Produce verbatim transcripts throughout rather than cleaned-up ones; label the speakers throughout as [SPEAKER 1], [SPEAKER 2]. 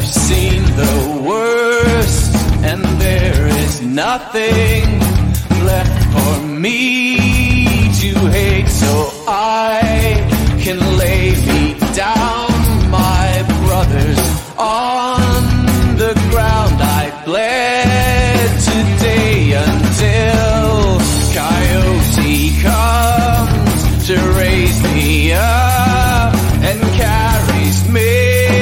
[SPEAKER 1] seen the worst, and there is nothing left for me to hate, so I can lay me down, my brothers, on the ground. I bled today until Coyote comes to raise me up and carries me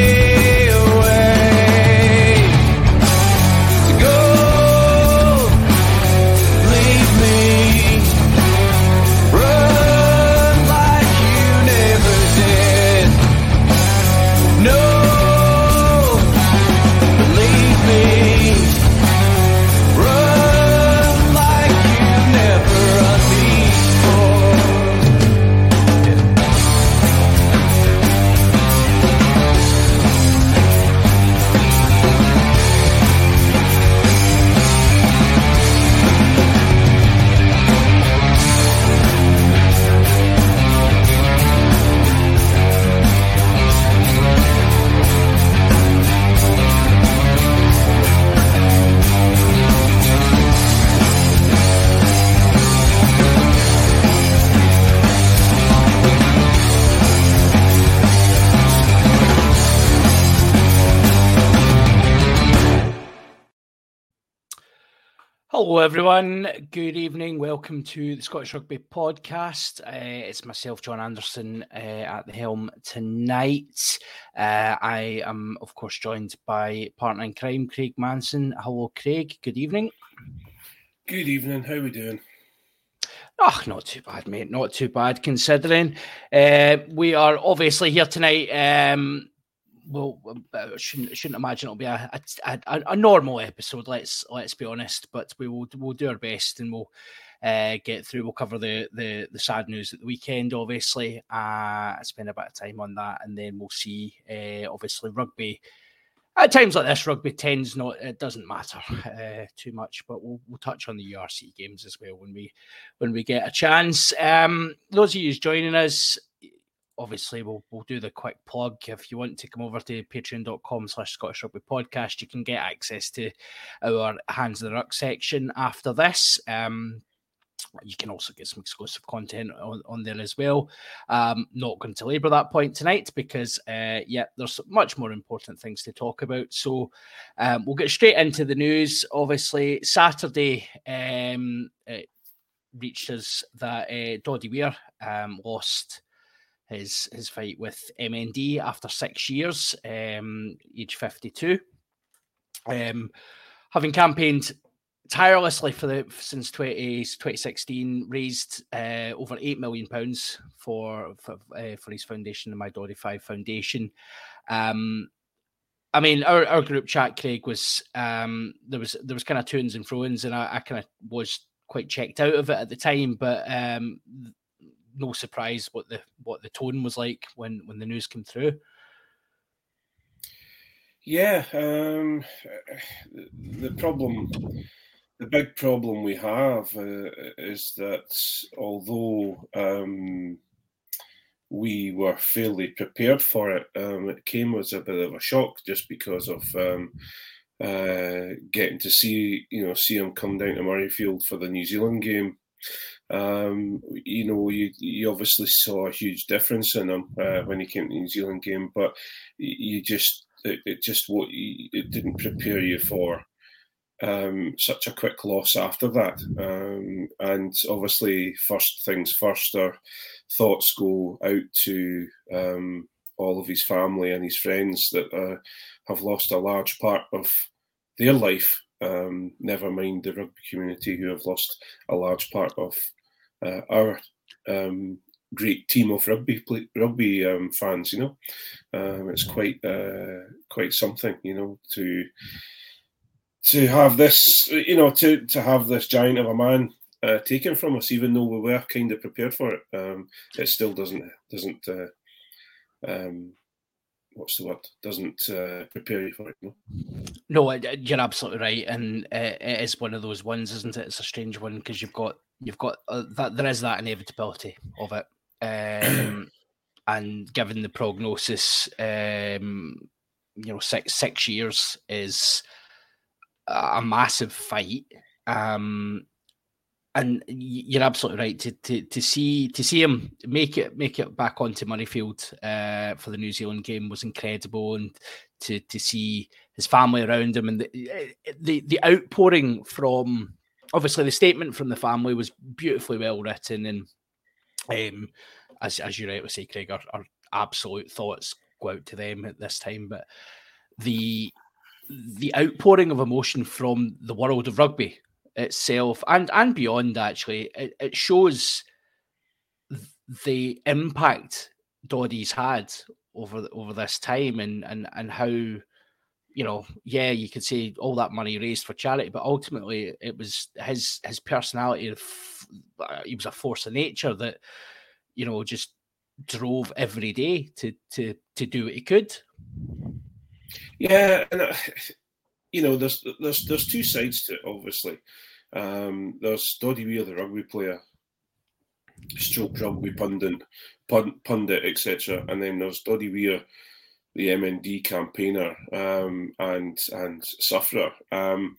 [SPEAKER 2] Hello everyone, good evening, welcome to the Scottish Rugby Podcast. Uh, it's myself, John Anderson, uh, at the helm tonight. Uh, I am of course joined by partner in crime, Craig Manson. Hello Craig, good evening.
[SPEAKER 3] Good evening, how are we doing?
[SPEAKER 2] Oh, not too bad mate, not too bad considering. Uh, we are obviously here tonight. Um, Well, I shouldn't shouldn't imagine it'll be a, a a normal episode. Let's let's be honest, but we will we'll do our best and we'll uh, get through. We'll cover the, the the sad news at the weekend, obviously. Uh, spend a bit of time on that, and then we'll see. Uh, obviously, rugby at times like this, rugby tends not. It doesn't matter uh, too much, but we'll we'll touch on the U R C games as well when we when we get a chance. Um, those of you who's joining us. Obviously, we'll we'll do the quick plug. If you want to come over to patreon.com slash Scottish Rugby Podcast, you can get access to our Hands in the Ruck section after this. Um, you can also get some exclusive content on, on there as well. Um, not going to labour that point tonight because, uh, yeah, there's much more important things to talk about. So um, we'll get straight into the news. Obviously, Saturday um, it reached us that uh, Doddie Weir um, lost his his fight with M N D after six years, um, age fifty-two. Um, having campaigned tirelessly for the since twenty sixteen, raised uh, over eight million pounds for for, uh, for his foundation, the My Doddie Five Foundation. Um, I mean, our, our group chat, Craig, was um, there was there was kind of to-ins and fro-ins, and I, I kind of was quite checked out of it at the time, but um, no surprise what the what the tone was like when, when the news came through.
[SPEAKER 3] Yeah, um, the problem, the big problem we have uh, is that although um, we were fairly prepared for it, um, it came as a bit of a shock just because of um, uh, getting to see you know see him come down to Murrayfield for the New Zealand game. Um, you know, you, you obviously saw a huge difference in him uh, when he came to the New Zealand game, but you just it, it just what it didn't prepare you for um, such a quick loss after that. Um, and obviously, first things first, our thoughts go out to um, all of his family and his friends that uh, have lost a large part of their life. Um, never mind the rugby community who have lost a large part of uh, our um, great team of rugby play, rugby um, fans. You know, um, it's quite uh, quite something. You know, to to have this. You know, to to have this giant of a man uh, taken from us, even though we were kind of prepared for it. Um, it still doesn't doesn't. Uh, um, what's the word? Doesn't uh, prepare you for it. No,
[SPEAKER 2] no you're absolutely right, and uh, it is one of those ones, isn't it? It's a strange one because you've got you've got uh, that there is that inevitability of it, um, and given the prognosis, um, you know, six six years is a massive fight. Um, and you're absolutely right to to to see to see him make it make it back onto Murrayfield uh, for the New Zealand game was incredible, and to to see his family around him and the the, the outpouring from obviously the statement from the family was beautifully well written, and um, as as you rightly say, Craig, our, our absolute thoughts go out to them at this time, but the the outpouring of emotion from the world of rugby itself and and beyond, actually, it, it shows the impact Doddie's had over over this time, and and and how, you know, yeah, you could say all that money raised for charity, but ultimately it was his his personality. He was a force of nature that, you know, just drove every day to to to do what he could.
[SPEAKER 3] Yeah, and uh, you know, there's there's there's two sides to it, obviously. Um, there's Doddie Weir, the rugby player, stroke rugby pundit, pund, pundit, et cetera, and then there's Doddie Weir, the M N D campaigner um, and and sufferer. Um,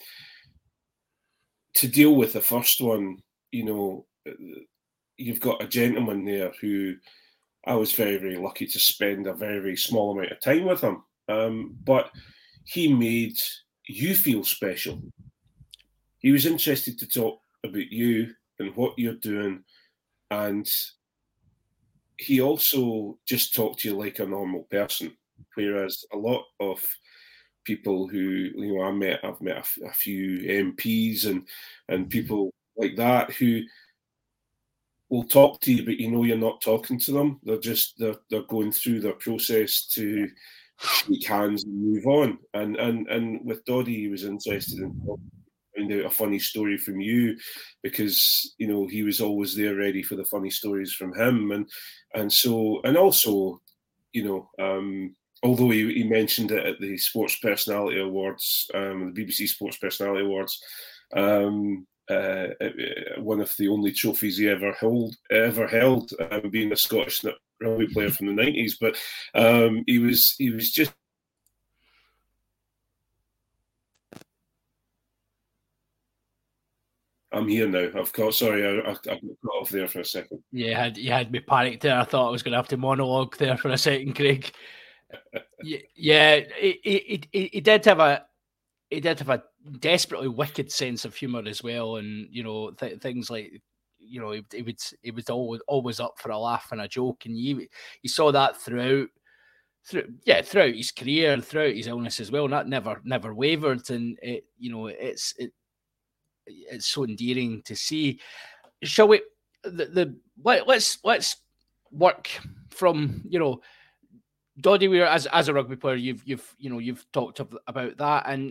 [SPEAKER 3] to deal with the first one, you know, you've got a gentleman there who I was very, very lucky to spend a very, very small amount of time with him. Um, but he made you feel special. He was interested to talk about you and what you're doing, and he also just talked to you like a normal person. Whereas a lot of people who, you know, I met, I've met a, a few M Ps and and people like that who will talk to you, but you know you're not talking to them. They're just they're they're going through their process to shake hands and move on. And and and with Doddie, he was interested in finding out a funny story from you, because you know he was always there, ready for the funny stories from him. And and so and also, you know, um, although he, he mentioned it at the Sports Personality Awards, um, the B B C Sports Personality Awards. Um, Uh, one of the only trophies he ever held, ever held, um, being a Scottish rugby player from the nineties. But um, he was, he was just. I'm here now. I've got. Sorry, I, I, I got cut off there for a second.
[SPEAKER 2] Yeah, you had, you had me panicked there. I thought I was going to have to monologue there for a second, Craig. yeah, he, he, he, he did have a. He did have a desperately wicked sense of humour as well, and you know th- things like, you know, he, he would he was always always up for a laugh and a joke, and you you saw that throughout, through yeah throughout his career and throughout his illness as well. That never never wavered, and it you know it's it it's so endearing to see. Shall we? The, the let, let's let's work from, you know, Doddie Weir as as a rugby player. You've you've you know you've talked about that, and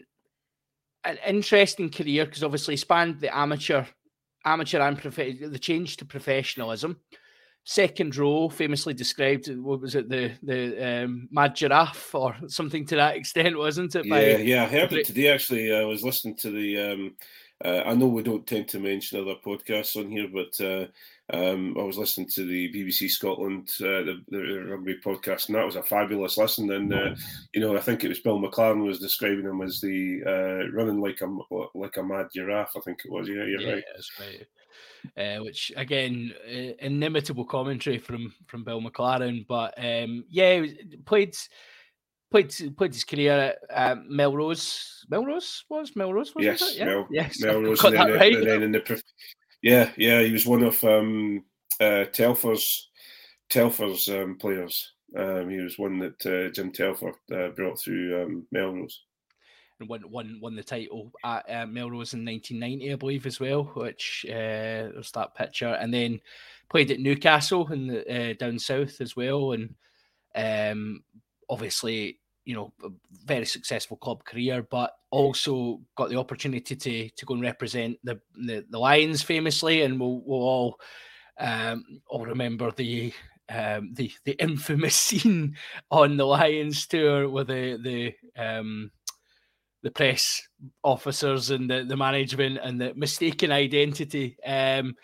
[SPEAKER 2] an interesting career, because obviously he spanned the amateur, amateur and prof- the change to professionalism. Second row, famously described, what was it, the the um, Mad Giraffe or something to that extent, wasn't it?
[SPEAKER 3] Yeah, by, yeah, I heard it today. Actually, I was listening to the. Um, uh, I know we don't tend to mention other podcasts on here, but uh, um, I was listening to the B B C Scotland uh, the, the rugby podcast, and that was a fabulous listen. And uh, you know, I think it was Bill McLaren was describing him as the uh, running like a like a mad giraffe. I think it was. Yeah, you're
[SPEAKER 2] yeah,
[SPEAKER 3] right.
[SPEAKER 2] That's right. Uh, which again, uh, inimitable commentary from from Bill McLaren. But um, yeah, he played played played his career at uh, Melrose. Melrose was Melrose, wasn't
[SPEAKER 3] yes,
[SPEAKER 2] it? Yeah,
[SPEAKER 3] Mel,
[SPEAKER 2] yes,
[SPEAKER 3] Melrose.
[SPEAKER 2] Got
[SPEAKER 3] and
[SPEAKER 2] that
[SPEAKER 3] then,
[SPEAKER 2] right.
[SPEAKER 3] And then in the, yeah, yeah, he was one of um, uh, Telfer's Telfer's um, players. Um, he was one that uh, Jim Telfer uh, brought through um, Melrose.
[SPEAKER 2] And won, won, won the title at uh, Melrose in nineteen ninety, I believe, as well, which uh, was that picture. And then played at Newcastle in the, uh, down south as well. And um, obviously, you know, a very successful club career, but also got the opportunity to to go and represent the the, the Lions famously. And we'll, we'll all um, all remember the um, the the infamous scene on the Lions tour with the the um, the press officers and the, the management and the mistaken identity. Um,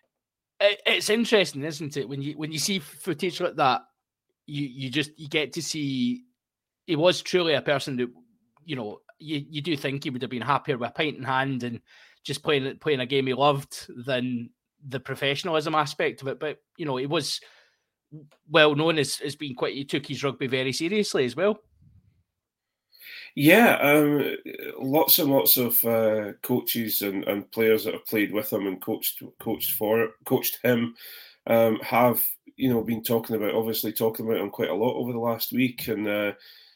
[SPEAKER 2] it, it's interesting, isn't it? When you when you see footage like that, you you just you get to see he was truly a person that, you know, you, you do think he would have been happier with a pint in hand and just playing playing a game he loved than the professionalism aspect of it. But, you know, he was well known as, as being quite, he took his rugby very seriously as well.
[SPEAKER 3] Yeah, um, lots and lots of uh, coaches and, and players that have played with him and coached coached for coached him um, have, you know, been talking about, obviously talking about him quite a lot over the last week, and uh,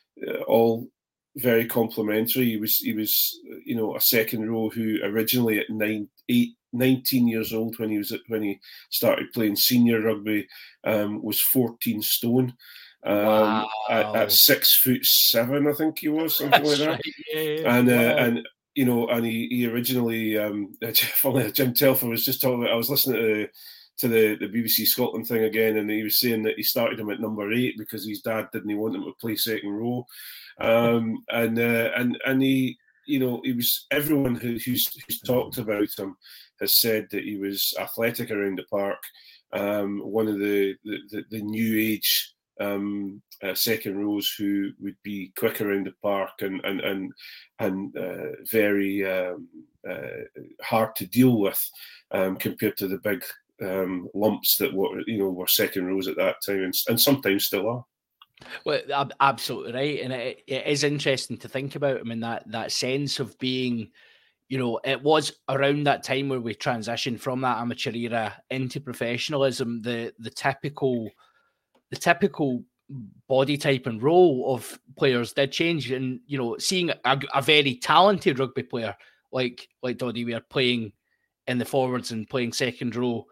[SPEAKER 3] all very complimentary. He was he was you know, a second row who originally at nine eight. nineteen years old when he was at, when he started playing senior rugby, um, was fourteen stone. Um,
[SPEAKER 2] wow.
[SPEAKER 3] at, at six foot seven, I think he was, something
[SPEAKER 2] That's
[SPEAKER 3] like that.
[SPEAKER 2] Right. Yeah.
[SPEAKER 3] And uh,
[SPEAKER 2] Wow.
[SPEAKER 3] and you know, and he, he originally, um, Jim Telfer was just talking about. I was listening to to the, the B B C Scotland thing again, and he was saying that he started him at number eight because his dad didn't want him to play second row, um, and uh, and and he, you know, he was, everyone who, who's who's talked about him has said that he was athletic around the park, um, one of the the, the, the new age um, uh, second rows who would be quick around the park and and and and uh, very um, uh, hard to deal with um, compared to the big um, lumps that were, you know, were second rows at that time, and, and sometimes still are.
[SPEAKER 2] Well, absolutely right, and it, it is interesting to think about him in that that sense of being, you know, it was around that time where we transitioned from that amateur era into professionalism. The the typical the typical body type and role of players did change, and, you know, seeing a, a very talented rugby player like like Doddie Weir playing in the forwards and playing second row,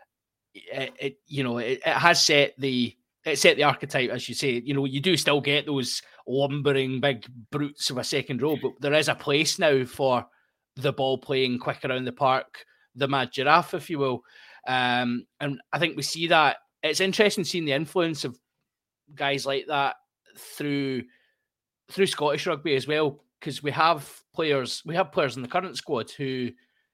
[SPEAKER 2] it, it you know it, it has set the it set the archetype, as you say. You know, you do still get those lumbering big brutes of a second row, but there is a place now for the ball playing quick around the park, the mad giraffe, if you will. Um, and I think we see that. It's interesting seeing the influence of guys like that through through Scottish rugby as well, because we have players we have players in the current squad who,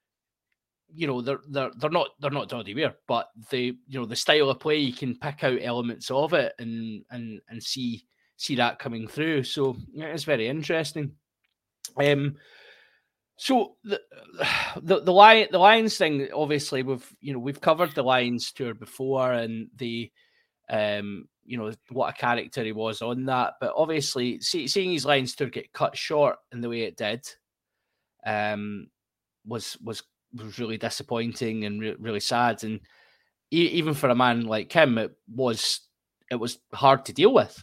[SPEAKER 2] you know, they're they're they're not they're not Doddie Weir, but they, you know, the style of play, you can pick out elements of it and and and see see that coming through. So yeah, it's very interesting. Um, so the the the Lion the Lions thing, obviously we've you know we've covered the Lions tour before, and the um you know what a character he was on that, but obviously see, seeing his Lions tour get cut short in the way it did, um was was was really disappointing and re- really sad, and e- even for a man like him, it was it was hard to deal with.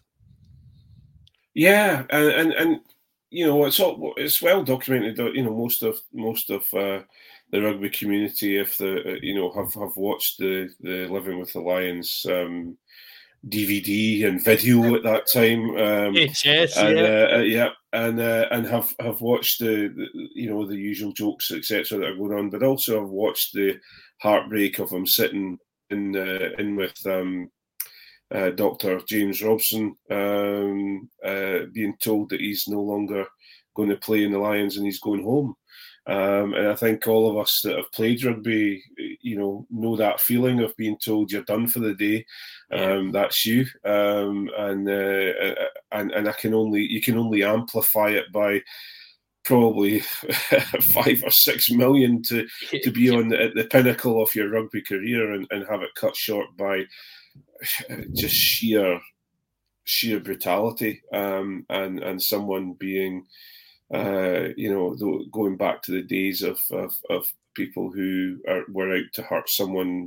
[SPEAKER 3] Yeah, and and, and you know, it's all, it's well documented that, you know, most of most of uh, the rugby community, if the you know have, have watched the, the Living with the Lions um, D V D and video at that time, um,
[SPEAKER 2] yes,
[SPEAKER 3] and,
[SPEAKER 2] yeah,
[SPEAKER 3] uh, yeah, and uh, and have, have watched the, the you know the usual jokes, et cetera, that are going on, but also have watched the heartbreak of him sitting in uh, in with um, uh, Doctor James Robson, um, uh, being told that he's no longer going to play in the Lions and he's going home. Um, and I think all of us that have played rugby, you know, know that feeling of being told you're done for the day. Um, that's you, um, and uh, and and I can only you can only amplify it by probably five or six million to to be on the, at the pinnacle of your rugby career and, and have it cut short by just sheer sheer brutality, um, and and someone being. Uh, you know, going back to the days of, of, of people who are, were out to hurt someone,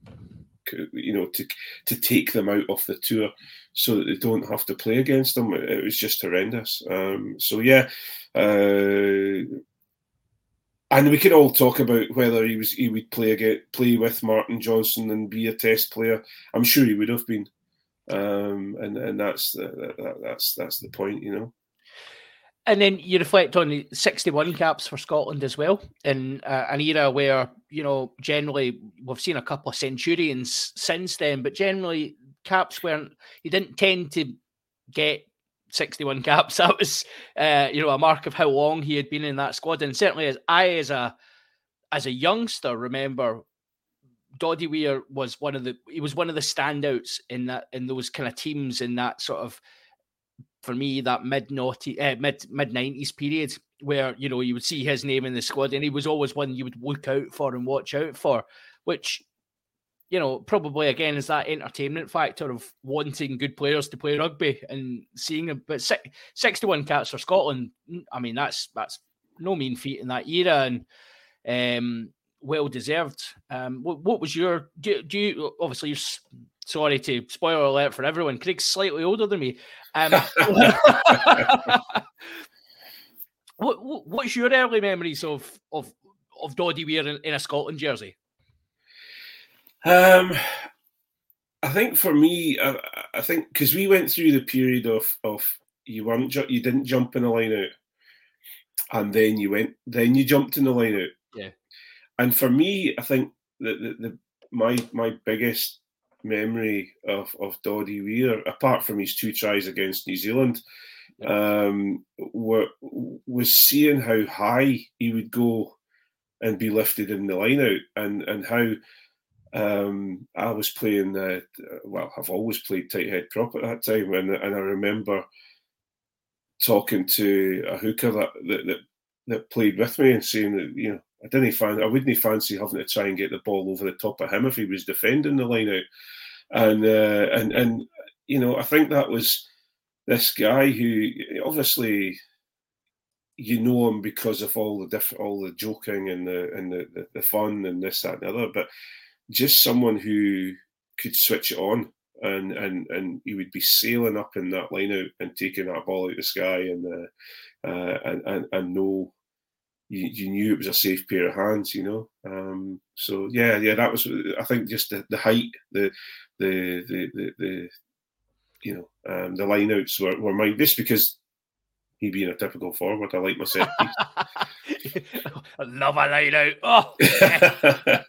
[SPEAKER 3] you know, to to take them out of the tour so that they don't have to play against them. It was just horrendous. Um, so, yeah. Uh, and we could all talk about whether he was he would play again, play with Martin Johnson and be a test player. I'm sure he would have been. Um, and, and that's, the, that, that's, that's the point, you know.
[SPEAKER 2] And then you reflect on the sixty-one caps for Scotland as well, in uh, an era where, you know, generally we've seen a couple of centurions since then, but generally caps weren't, he didn't tend to get sixty-one caps. That was, uh, you know, a mark of how long he had been in that squad. And certainly as I, as a, as a youngster, remember Doddie Weir was one of the, he was one of the standouts in that, in those kind of teams, in that sort of for me, that mid naughty, uh, mid mid nineties period where, you know, you would see his name in the squad, and he was always one you would look out for and watch out for, which, you know, probably again is that entertainment factor of wanting good players to play rugby and seeing them. But six, sixty-one caps for Scotland, I mean, that's that's no mean feat in that era, and um, well deserved. Um, what, what was your? Do, do you obviously? You're, sorry to spoiler alert for everyone. Craig's slightly older than me. Um, what, what what's your early memories of of of Doddie Weir in, in a Scotland jersey?
[SPEAKER 3] Um, I think for me, I, I think because we went through the period of of you weren't you didn't jump in the line out, and then you went then you jumped in the line out.
[SPEAKER 2] Yeah. And
[SPEAKER 3] for me, I think that the, the my my biggest memory of of Doddie Weir, apart from his two tries against New Zealand, um, were, was seeing how high he would go and be lifted in the line out, and and how. Um, I was playing, uh, well, I've always played tight head prop at that time, and and I remember talking to a hooker that that, that, that played with me and saying that, you know, I didn't fan, I wouldn't fancy having to try and get the ball over the top of him if he was defending the line out, and uh, and and you know, I think that was this guy who obviously you know him because of all the different, all the joking and the and the, the, the fun and this, that, and the other, but just someone who could switch it on, and and and he would be sailing up in that line out and taking that ball out of the sky, and uh, uh, and, and and know you, you knew it was a safe pair of hands, you know. Um, so yeah, yeah, that was, I think, just the, the height, the the the the, the you know, um, the line outs were, were mine, just because he being a typical forward, I like my set piece.
[SPEAKER 2] I love a line out. Oh, yeah.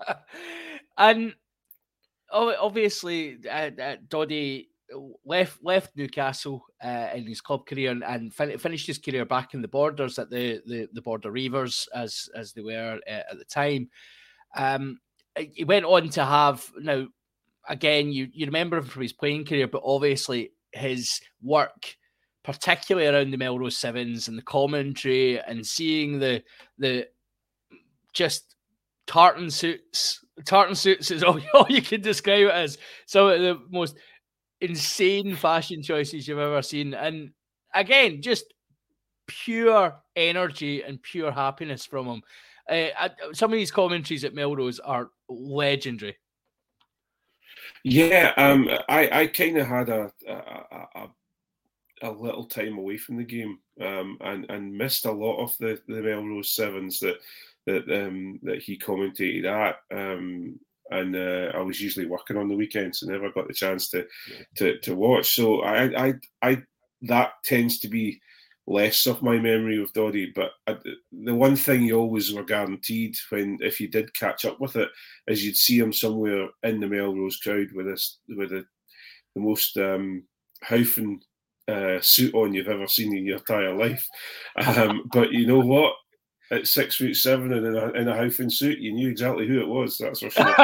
[SPEAKER 2] And obviously, uh, uh, Doddie left left Newcastle uh, in his club career, and, and fin- finished his career back in the Borders at the the, the Border Reivers, as as they were uh, at the time. Um, he went on to have, now again, you you remember him from his playing career, but obviously his work, particularly around the Melrose Sevens and the commentary, and seeing the the just tartan suits. Tartan suits is all, all you can describe it as. Some of the most insane fashion choices you've ever seen. And again, just pure energy and pure happiness from him. Uh, some of these commentaries at Melrose are legendary.
[SPEAKER 3] Yeah, um, I, I kind of had a, a, a a little time away from the game, um, and and missed a lot of the, the Melrose Sevens that that um, that he commentated at, um, and uh, I was usually working on the weekends, so never got the chance to yeah. to, to watch. So I, I I that tends to be less of my memory of Doddie. But I, the one thing you always were guaranteed, when if you did catch up with it, is you'd see him somewhere in the Melrose crowd with this with a, the most um, Haufen uh, suit on you've ever seen in your entire life. Um, but you know what? At six foot seven and in a, in a Haufen suit, you knew exactly who it was. That's for sure.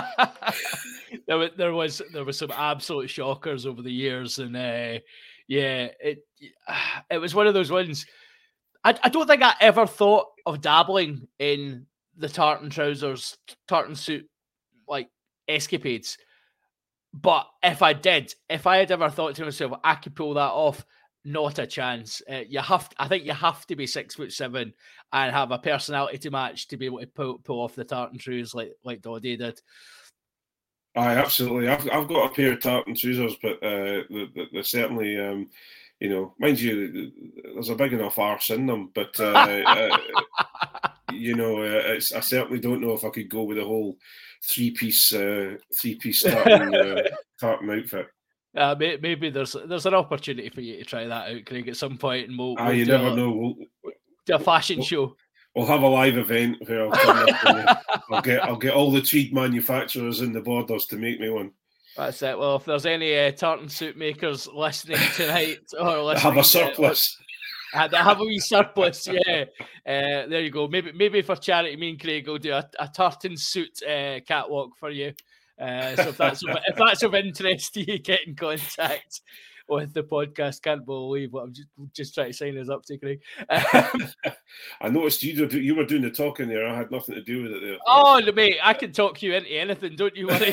[SPEAKER 2] there, was, there was there was some absolute shockers over the years, and uh, yeah, it it was one of those ones. I, I don't think I ever thought of dabbling in the tartan trousers, tartan suit like escapades. But if I did, if I had ever thought to myself, I could pull that off, not a chance. Uh, you have, to, I think, you have to be six foot seven and have a personality to match to be able to pull, pull off the tartan shoes like like Doddie did.
[SPEAKER 3] Aye, absolutely. I've I've got a pair of tartan trousers, but uh, they're certainly, um, you know, mind you, there's a big enough arse in them. But uh, uh, you know, uh, it's, I certainly don't know if I could go with a whole three piece uh, three piece tartan, uh, tartan outfit.
[SPEAKER 2] Uh, maybe there's there's an opportunity for you to try that out, Craig, at some point, and we'll,
[SPEAKER 3] ah,
[SPEAKER 2] we'll
[SPEAKER 3] you
[SPEAKER 2] do
[SPEAKER 3] never
[SPEAKER 2] a,
[SPEAKER 3] know. We'll,
[SPEAKER 2] do a fashion
[SPEAKER 3] we'll,
[SPEAKER 2] show.
[SPEAKER 3] We'll have a live event where I'll, turn up and I'll get I'll get all the tweed manufacturers in the Borders to make me one.
[SPEAKER 2] That's it. Well, if there's any uh, tartan suit makers listening tonight, or listening,
[SPEAKER 3] have a surplus.
[SPEAKER 2] Uh, they have a wee surplus, yeah. Uh, there you go. Maybe maybe for charity, me and Craig will do a, a tartan suit uh, catwalk for you. Uh, so if that's of, if that's of interest to you, get in contact. with the podcast. Can't believe what I'm just just trying to sign us up to, Craig. Um,
[SPEAKER 3] I noticed you do, you were doing the talking there. I had nothing to do with it there.
[SPEAKER 2] Oh, mate, I can talk you into anything. Don't you worry.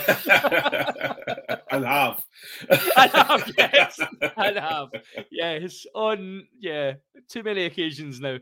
[SPEAKER 3] And have.
[SPEAKER 2] I have, yes. I have. Yes. On, yeah, too many occasions now.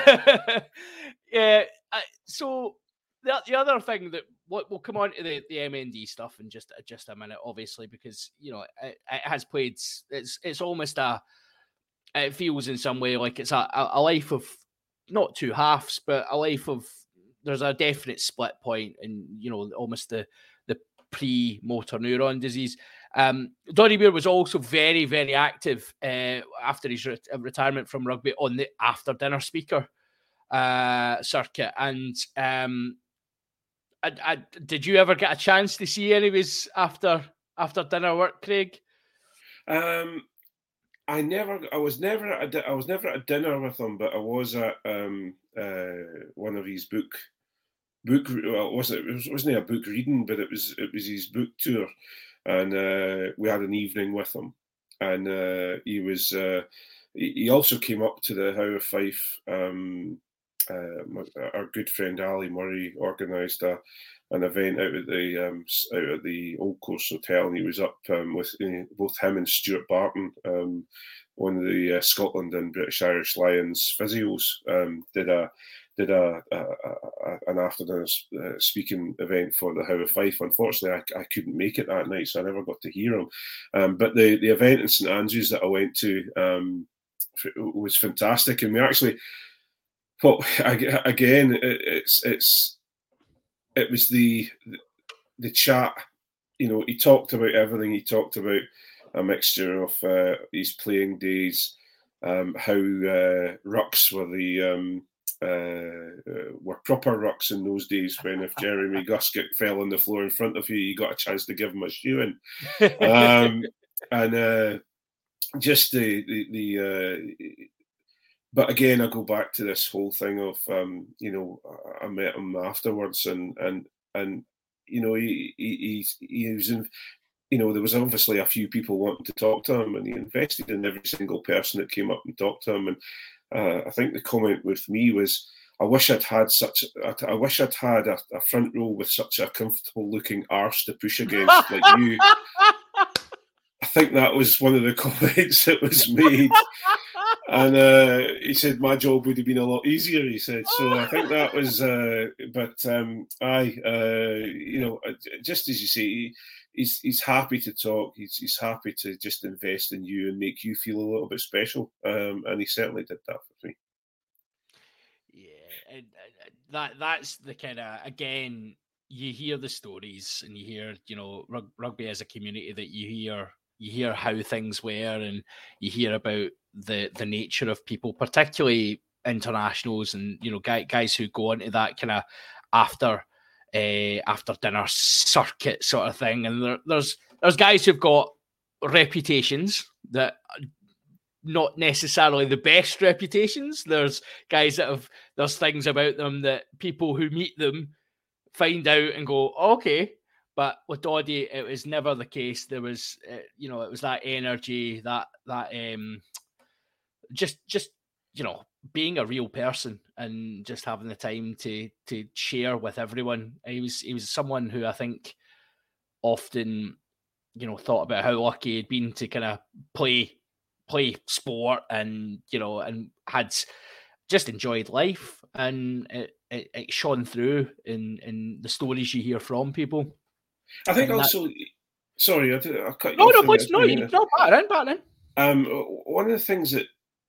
[SPEAKER 2] yeah. I, so the, the other thing that what we'll come on to the, the M N D stuff in just, just a minute, obviously, because, you know, it, it has played, it's it's almost a, it feels in some way like it's a, a life of not two halves, but a life of, there's a definite split point in, you know, almost the, the pre-motor neuron disease. Um, Doddie Weir was also very, very active uh, after his re- retirement from rugby on the after-dinner speaker uh, circuit. And um, I, I, did you ever get a chance to see any of his after after dinner work, Craig?
[SPEAKER 3] Um, I never, I was never at a, I was never at a dinner with him, but I was at um, uh, one of his book. Book well, it wasn't it wasn't a book reading, but it was it was his book tour, and uh, we had an evening with him, and uh, he was uh, he, he also came up to the How of Fife. Um, uh, our good friend Ali Murray organised a an event out at the um, out at the Old Course Hotel, and he was up um, with uh, both him and Stuart Barton, um, one of the uh, Scotland and British Irish Lions physios, um, did a. did a, a, a an afternoon uh, speaking event for the How of Fife. Unfortunately, I, I couldn't make it that night, so I never got to hear him. Um, but the, the event in St Andrews that I went to um, was fantastic, and we actually, well, again, it, it's it's it was the the chat. You know, he talked about everything. He talked about a mixture of uh, his playing days, um, how uh, rucks were the um, Uh, uh, were proper rucks in those days, when if Jeremy Guscott fell on the floor in front of you, you got a chance to give him a shoeing. Um, and uh, just the the, the uh, but again, I go back to this whole thing of um, you know, I met him afterwards, and and and you know, he he he, he was in. You know, there was obviously a few people wanting to talk to him, and he invested in every single person that came up and talked to him. And uh, I think the comment with me was, I wish I'd had such, I wish I'd had a, a front row with such a comfortable looking arse to push against like you. I think that was one of the comments that was made. And uh, he said, my job would have been a lot easier, he said. So I think that was, uh, but um, I, uh, you know, just as you say, he, He's he's happy to talk. He's he's happy to just invest in you and make you feel a little bit special. Um, and he certainly did that for me.
[SPEAKER 2] Yeah, and that that's the kind of, again, you hear the stories and you hear, you know, rug, rugby as a community, that you hear you hear how things were, and you hear about the the nature of people, particularly internationals, and you know, guys guys who go into that kind of after. Uh, after dinner circuit sort of thing, and there, there's there's guys who've got reputations that are not necessarily the best reputations. There's guys that have there's things about them that people who meet them find out and go, okay. But with Doddie, it was never the case. There was, uh, you know, it was that energy, that that um, just just you know, being a real person and just having the time to to share with everyone. He was he was someone who I think often, you know, thought about how lucky he'd been to kind of play play sport, and you know, and had just enjoyed life, and it, it, it shone through in in the stories you hear from people.
[SPEAKER 3] I think and also, that... sorry, I, did, I cut you
[SPEAKER 2] no,
[SPEAKER 3] off.
[SPEAKER 2] No, no, please, no, you no, back in, back in.
[SPEAKER 3] Um, one of the things that.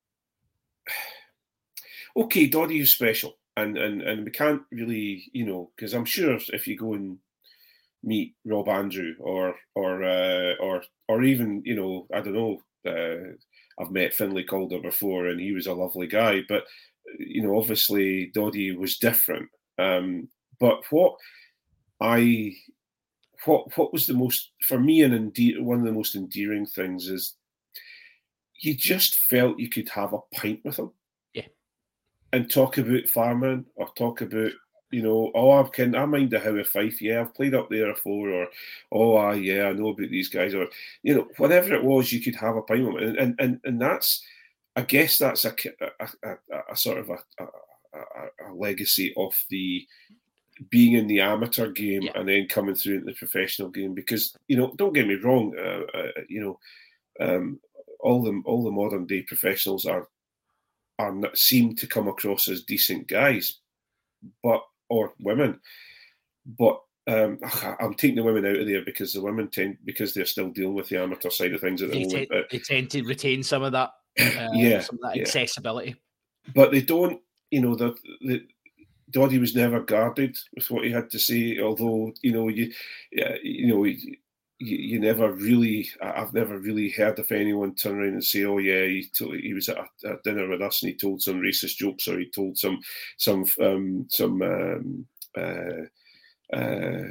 [SPEAKER 3] Okay, Doddie is special, and, and, and we can't really, you know, because I'm sure if you go and meet Rob Andrew or or uh, or or even, you know, I don't know, uh, I've met Finlay Calder before, and he was a lovely guy, but you know, obviously Doddie was different. Um, but what I what what was the most for me an ende- one of the most endearing things is you just felt you could have a pint with him.
[SPEAKER 2] Yeah.
[SPEAKER 3] And talk about farming or talk about You know, oh, I can, I mind the Howe of Fife. Yeah, I've played up there before, or oh, ah, yeah, I know about these guys, or you know, whatever it was, you could have a pint with them, and and and, and that's, I guess, that's a a, a, a sort of a, a, a legacy of the being in the amateur game yeah. and then coming through into the professional game. Because you know, don't get me wrong, uh, uh, you know, um, all the all the modern day professionals are are not, seem to come across as decent guys, but or women, but um, I'm taking the women out of there because the women tend, because they're still dealing with the amateur side of things at the
[SPEAKER 2] they
[SPEAKER 3] moment.
[SPEAKER 2] Tend, they tend to retain some of that, uh,
[SPEAKER 3] yeah,
[SPEAKER 2] some of that
[SPEAKER 3] yeah.
[SPEAKER 2] accessibility,
[SPEAKER 3] but they don't. You know, the, the Doddy was never guarded with what he had to say. Although you know, you, uh, you know, you, you never really. I've never really heard of anyone turn around and say, "Oh yeah, he told, he was at a, a dinner with us and he told some racist jokes, or he told some some um, some." Um, uh, uh,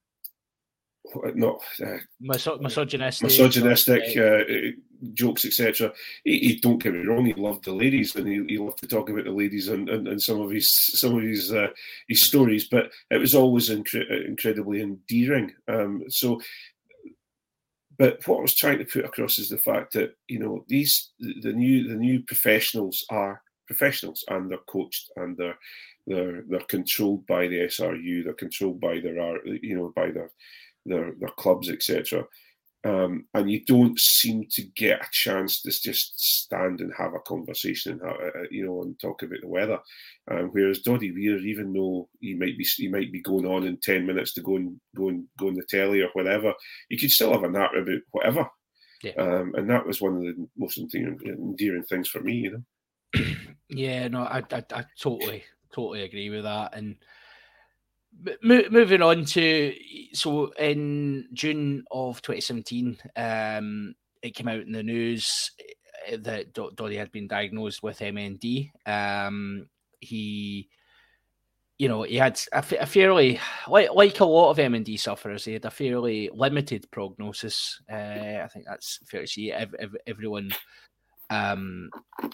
[SPEAKER 3] not uh,
[SPEAKER 2] Miso- misogynistic,
[SPEAKER 3] misogynistic uh, jokes, et cetera. He, he don't get me wrong. He loved the ladies, and he, he loved to talk about the ladies and, and, and some of his some of his uh, his stories. But it was always incre- incredibly endearing. Um, so, but what I was trying to put across is the fact that you know these the new the new professionals are professionals, and they're coached, and they're they're they're controlled by the S R U. They're controlled by their you know by their their their clubs, et cetera. Um, and you don't seem to get a chance to just stand and have a conversation and uh, you know and talk about the weather. Um, whereas Doddy Weir, even though he might be he might be going on in ten minutes to go and go and go on the telly or whatever, you could still have a nap about whatever. Yeah. Um, and that was one of the most endearing, endearing things for me, you know.
[SPEAKER 2] Yeah, no, I, I, I totally, totally agree with that. And Mo- moving on to, so in June of twenty seventeen, um, it came out in the news that Doddy had been diagnosed with M N D. Um, he, you know, he had a, a fairly, like, like a lot of M N D sufferers, he had a fairly limited prognosis. Uh, I think that's fair to say. Ev- ev- everyone, um,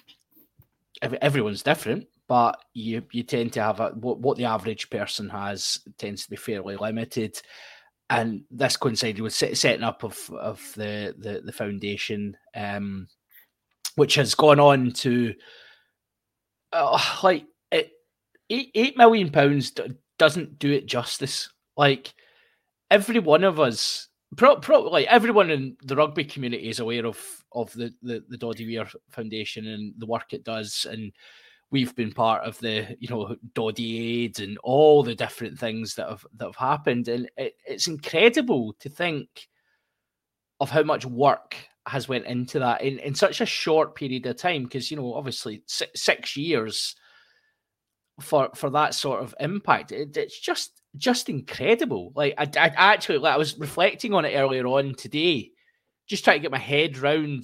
[SPEAKER 2] ev- everyone's different. But you you tend to have a, what, what the average person has tends to be fairly limited, and this coincided with set, setting up of of the the, the foundation, um, which has gone on to uh, like it, eight eight million pounds doesn't do it justice. Like every one of us, pro, pro, like everyone in the rugby community is aware of of the the, the Doddy Weir Foundation and the work it does, and we've been part of the, you know, Doddy Aid and all the different things that have that have happened, and it, it's incredible to think of how much work has went into that in, in such a short period of time. Because you know, obviously, six, six years for for that sort of impact, it, it's just just incredible. Like I, I actually, like I was reflecting on it earlier on today, just trying to get my head round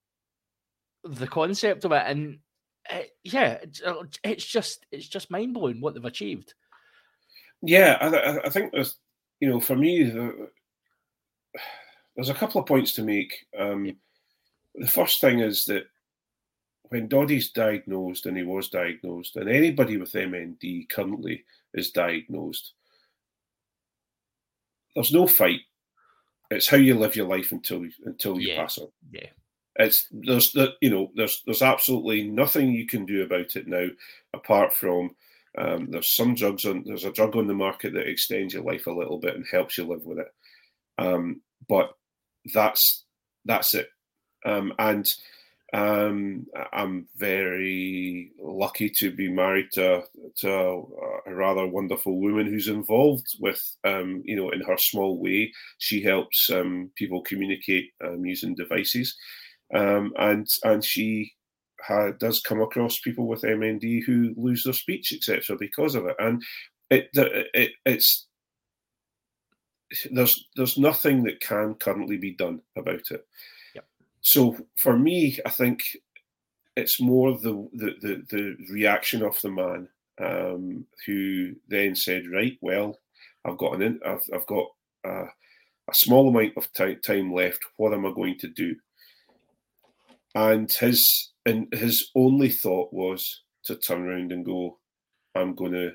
[SPEAKER 2] the concept of it, and. Uh, yeah, it's, it's just it's just mind blowing what they've achieved.
[SPEAKER 3] Yeah, I, I think there's, you know, for me, the, there's a couple of points to make. Um, yeah. The first thing is that when Doddy's diagnosed, and he was diagnosed, and anybody with M N D currently is diagnosed, there's no fight. It's how you live your life until until you
[SPEAKER 2] yeah.
[SPEAKER 3] pass on.
[SPEAKER 2] Yeah.
[SPEAKER 3] It's there's the you know there's there's absolutely nothing you can do about it now, apart from um, there's some drugs on there's a drug on the market that extends your life a little bit and helps you live with it, um, but that's that's it. Um, and um, I'm very lucky to be married to to a, a rather wonderful woman who's involved with um, you know in her small way. She helps um, people communicate um, using devices. Um, and and she ha, does come across people with M N D who lose their speech, et cetera, because of it. And it, it it's there's there's nothing that can currently be done about it.
[SPEAKER 2] Yep.
[SPEAKER 3] So for me, I think it's more the the the, the reaction of the man um, who then said, "Right, well, I've got an in, I've I've got uh, a small amount of t- time left. What am I going to do?" And his and his only thought was to turn around and go, "I'm going to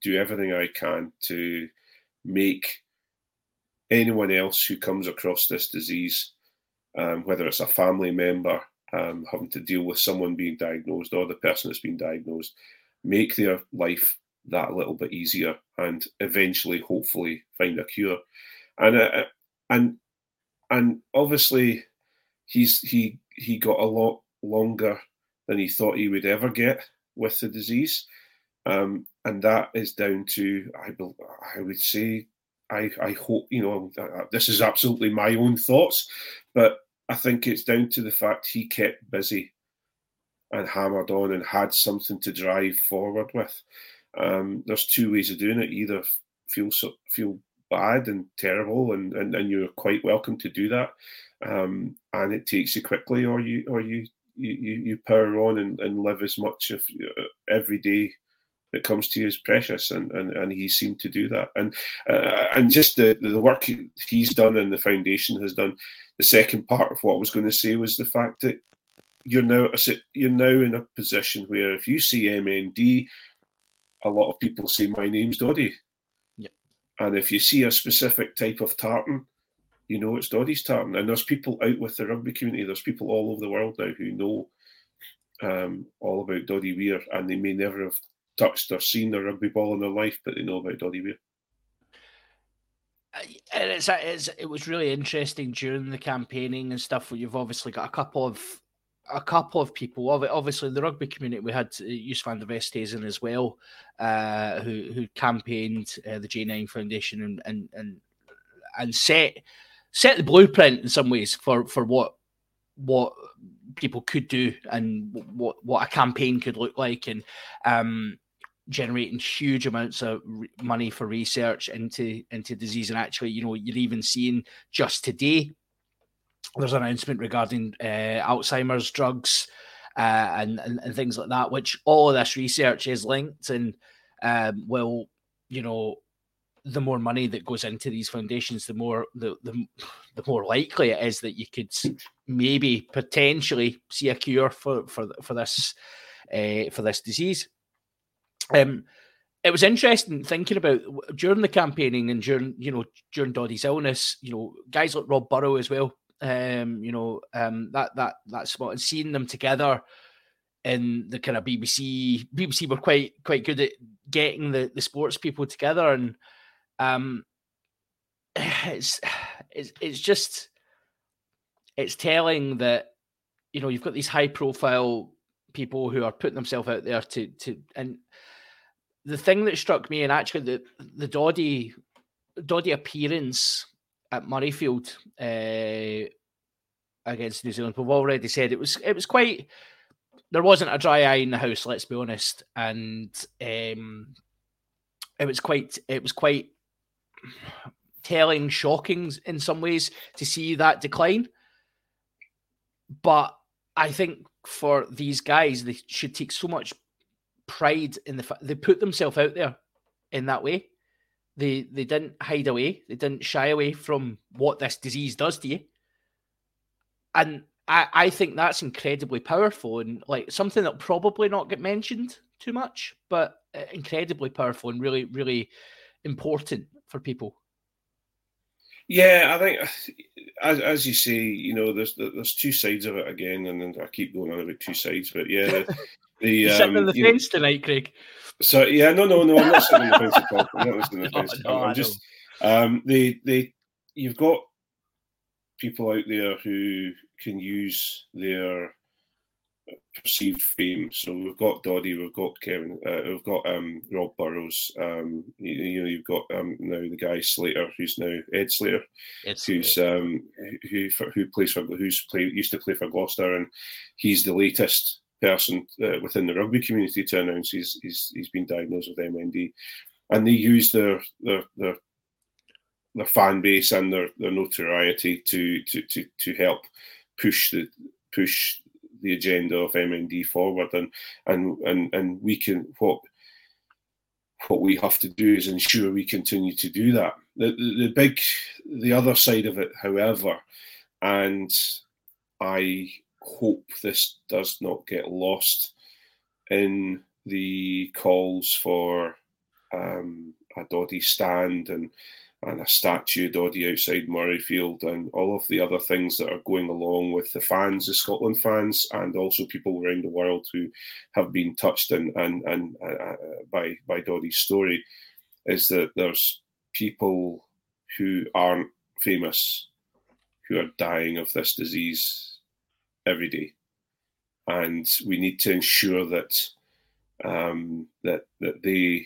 [SPEAKER 3] do everything I can to make anyone else who comes across this disease, um, whether it's a family member um, having to deal with someone being diagnosed or the person that's been diagnosed, make their life that little bit easier and eventually, hopefully, find a cure. And uh, and and obviously, he's he he got a lot longer than he thought he would ever get with the disease, um, and that is down to I I would say I I hope you know this is absolutely my own thoughts, but I think it's down to the fact he kept busy and hammered on and had something to drive forward with. Um, there's two ways of doing it. Either feel so, feel bad and terrible, and, and, and you're quite welcome to do that, um, and it takes you quickly, or you or you you, you power on and, and live as much of uh, every day that comes to you is precious, and, and, and he seemed to do that, and uh, and just the the work he's done and the foundation has done. The second part of what I was going to say was the fact that you're now you're now in a position where if you see M N D, a lot of people say, my name's Doddie.
[SPEAKER 2] Yep.
[SPEAKER 3] And if you see a specific type of tartan, you know it's Doddie's tartan. And there's people out with the rugby community, there's people all over the world now who know um, all about Doddie Weir, and they may never have touched or seen a rugby ball in their life, but they know about Doddie Weir.
[SPEAKER 2] And it's, it's, it was really interesting during the campaigning and stuff, where you've obviously got a couple of a couple of people, obviously the rugby community. We had Jus van der Westhuizen as well, uh, who who campaigned uh, the J nine Foundation and and and and set set the blueprint in some ways for for what what people could do and what what a campaign could look like, and um, generating huge amounts of re- money for research into into disease. And actually, you know, you're even seeing just today, there's an announcement regarding uh, Alzheimer's drugs uh, and, and and things like that, which all of this research is linked. And um, well, you know, the more money that goes into these foundations, the more the the, the more likely it is that you could maybe potentially see a cure for for for this uh, for this disease. Um, it was interesting thinking about during the campaigning and during you know during Doddie's illness, you know, guys like Rob Burrow as well. Um, you know, um, that that that spot, and seeing them together in the kind of B B C. B B C were quite quite good at getting the, the sports people together, and um, it's it's it's just it's telling that you know you've got these high profile people who are putting themselves out there to to and the thing that struck me, and actually the the Doddie Doddie appearance at Murrayfield uh, against New Zealand, we've already said it was it was quite. There wasn't a dry eye in the house, let's be honest, and um, it was quite it was quite telling, shocking in some ways to see that decline. But I think for these guys, they should take so much pride in the fact they put themselves out there in that way. They they didn't hide away. They didn't shy away from what this disease does to you. And I, I think that's incredibly powerful, and like something that'll probably not get mentioned too much, but incredibly powerful and really, really important for people.
[SPEAKER 3] Yeah, I think as as you say, you know, there's there's two sides of it again, and then I keep going on about two sides, but yeah, the, the
[SPEAKER 2] You're
[SPEAKER 3] um,
[SPEAKER 2] sitting on the
[SPEAKER 3] you
[SPEAKER 2] fence
[SPEAKER 3] know,
[SPEAKER 2] tonight, Craig.
[SPEAKER 3] So yeah, no, no, no, I'm not sitting on the fence at all. I'm not sitting on the fence.
[SPEAKER 2] Oh, no,
[SPEAKER 3] I'm, I'm just um, they they you've got people out there who can use their perceived fame. So we've got Doddie, we've got Kevin, uh, we've got um, Rob Burrows. Um, you, you know, you've got um, now the guy Slater, who's now Ed Slater,
[SPEAKER 2] Ed
[SPEAKER 3] who's
[SPEAKER 2] Slater.
[SPEAKER 3] um, who who plays for who's play used to play for Gloucester, and he's the latest person uh, within the rugby community to announce he's he's he's been diagnosed with M N D, and they use their their their, their fan base and their, their notoriety to to to to help push the push the agenda of M N D forward, and and and and we can what what we have to do is ensure we continue to do that. The the, the big the other side of it, however, and I hope this does not get lost in the calls for um, a Doddie stand and and a statue of Doddie outside Murrayfield, and all of the other things that are going along with the fans, the Scotland fans, and also people around the world who have been touched and and and uh, by by Doddie's story, is that there's people who aren't famous who are dying of this disease every day, and we need to ensure that um, that that they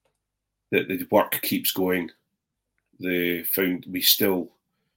[SPEAKER 3] that the work keeps going. They found we still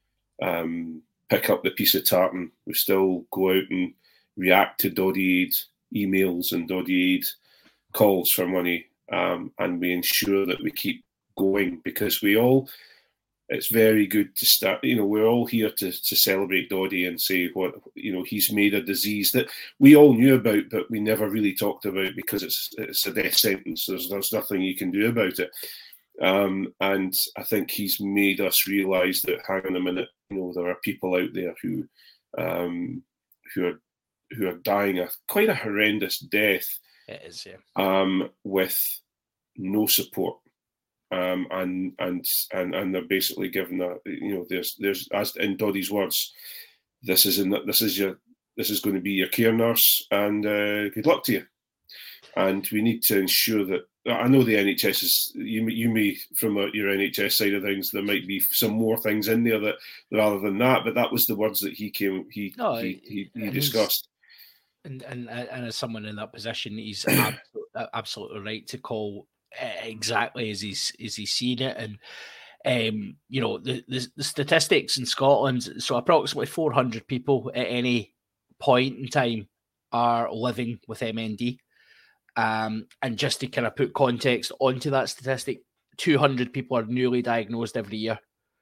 [SPEAKER 3] um, pick up the piece of tartan. We still go out and react to Doddie Aid emails and Doddie Aid calls for money, um, and we ensure that we keep going, because we all. It's very good to start. You know, we're all here to to celebrate Doddie and say what you know he's made a disease that we all knew about, but we never really talked about because it's it's a death sentence. There's there's nothing you can do about it. Um, and I think he's made us realise that, hang on a minute, you know, there are people out there who, um, who are who are dying a quite a horrendous death.
[SPEAKER 2] It is, yeah.
[SPEAKER 3] Um, with no support, um, and and and and they're basically given a, you know, there's there's as in Doddie's words, this is in this is your this is going to be your care nurse, and uh, good luck to you. And we need to ensure that. I know the N H S is, you, you may, from your N H S side of things, there might be some more things in there that rather than that, but that was the words that he came, he
[SPEAKER 2] no,
[SPEAKER 3] he, he, he
[SPEAKER 2] and
[SPEAKER 3] discussed.
[SPEAKER 2] And, and and as someone in that position, he's absolutely, absolutely right to call exactly as he's as he's seen it. And um, you know, the, the the statistics in Scotland, so approximately four hundred people at any point in time are living with M N D. Um, and just to kind of put context onto that statistic, two hundred people are newly diagnosed every year.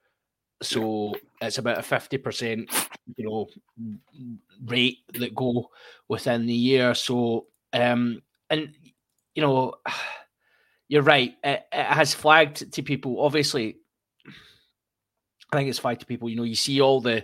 [SPEAKER 2] So it's about a fifty percent, you know, rate that go within the year. So, um, and, you know, you're right. It, it has flagged to people. Obviously, I think it's flagged to people, you know, you see all the,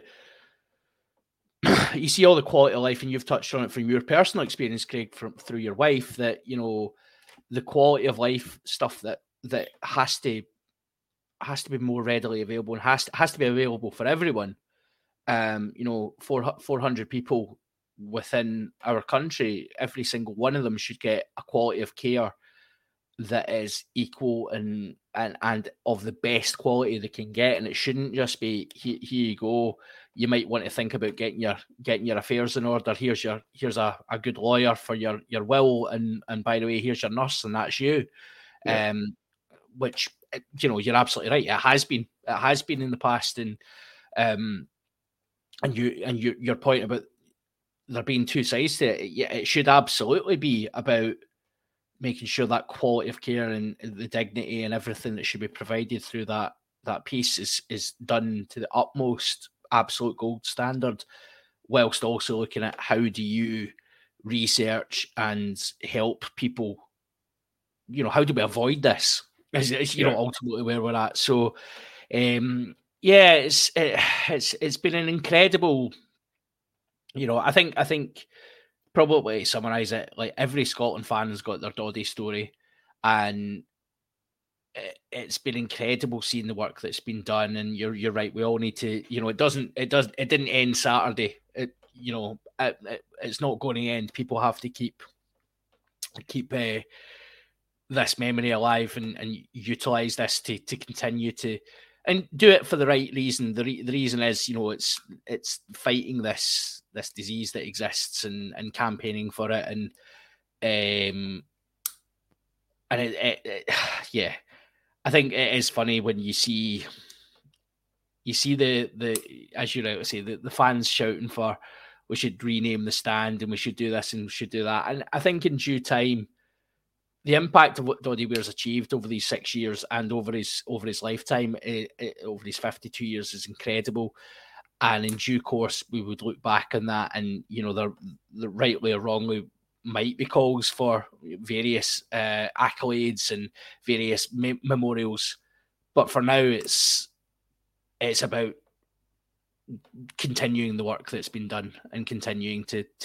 [SPEAKER 2] you see all the quality of life, and you've touched on it from your personal experience, Craig, from through your wife, that, you know, the quality of life stuff that that has to has to be more readily available and has to, has to be available for everyone. Um, you know, four four hundred people within our country, every single one of them should get a quality of care that is equal and and and of the best quality they can get. And it shouldn't just be here, here you go. You might want to think about getting your getting your affairs in order. Here's your here's a, a good lawyer for your your will, and and by the way, here's your nurse, and that's you. Yeah. Um, which, you know, you're absolutely right. It has been it has been in the past, and um, and you and you, your point about there being two sides to it. Yeah, it should absolutely be about making sure that quality of care and the dignity and everything that should be provided through that that piece is is done to the utmost absolute gold standard, whilst also looking at how do you research and help people, you know, how do we avoid this? Is, is you yeah. know, ultimately where we're at. So um yeah, it's it, it's it's been an incredible, you know, I think I think probably to summarise it, like every Scotland fan has got their Doddie story, and it, it's been incredible seeing the work that's been done. And you're you're right, we all need to, you know, it doesn't it does it didn't end Saturday. It you know it, it, it's not going to end. People have to keep keep uh, this memory alive and and utilise this to to continue to. And do it for the right reason. The re- the reason is, you know, it's it's fighting this this disease that exists and, and campaigning for it, and um and it, it, it yeah, I think it is funny when you see you see the the as you know say the, the fans shouting for we should rename the stand and we should do this and we should do that, and I think in due time, the impact of what Doddie Weir's achieved over these six years and over his over his lifetime, it, it, over his fifty-two years, is incredible. And in due course, we would look back on that, and you know, there, there rightly or wrongly might be calls for various uh, accolades and various me- memorials. But for now, it's it's about continuing the work that's been done and continuing to to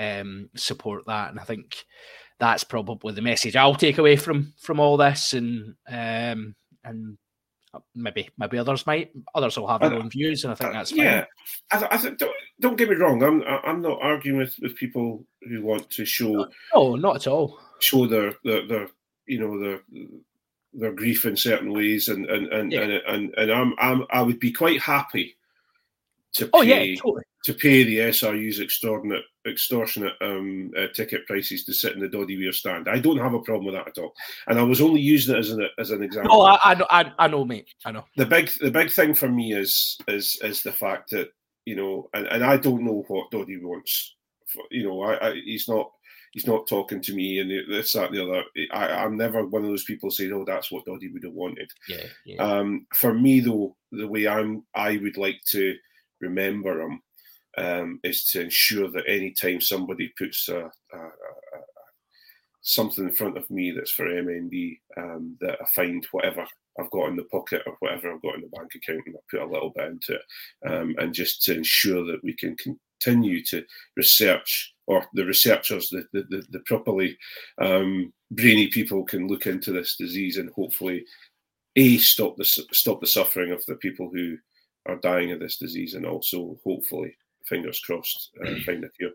[SPEAKER 2] um, support that. And I think that's probably the message I'll take away from from all this. And um, and maybe maybe others might, others will have their own views, and I think that's fine.
[SPEAKER 3] Yeah, I, th- I th- don't, don't get me wrong. I'm I'm not arguing with, with people who want to show.
[SPEAKER 2] No, not at all.
[SPEAKER 3] Show their their, their you know their their grief in certain ways, and and and yeah. and, and, and I'm I'm I would be quite happy to pay
[SPEAKER 2] oh, yeah, totally.
[SPEAKER 3] to pay the S R U's extortionate extortionate um, uh, ticket prices to sit in the Doddie Weir stand. I don't have a problem with that at all. And I was only using it as an as an example.
[SPEAKER 2] Oh, I, I know, I, I know, mate. I know.
[SPEAKER 3] The big the big thing for me is is is the fact that, you know, and, and I don't know what Doddie wants. For, you know, I, I he's not. He's not talking to me, and this, that, and the other. I, I'm never one of those people saying, "Oh, that's what Doddie would have wanted."
[SPEAKER 2] Yeah, yeah.
[SPEAKER 3] Um, for me, though, the way I'm, I would like to remember him um, is to ensure that any time somebody puts a, a, a, a, something in front of me that's for M N D, um, that I find whatever I've got in the pocket or whatever I've got in the bank account, and I put a little bit into it, um, and just to ensure that we can continue to research. Or the researchers, the the, the, the properly um, brainy people can look into this disease and hopefully, a stop the stop the suffering of the people who are dying of this disease, and also hopefully, fingers crossed, uh, find a cure.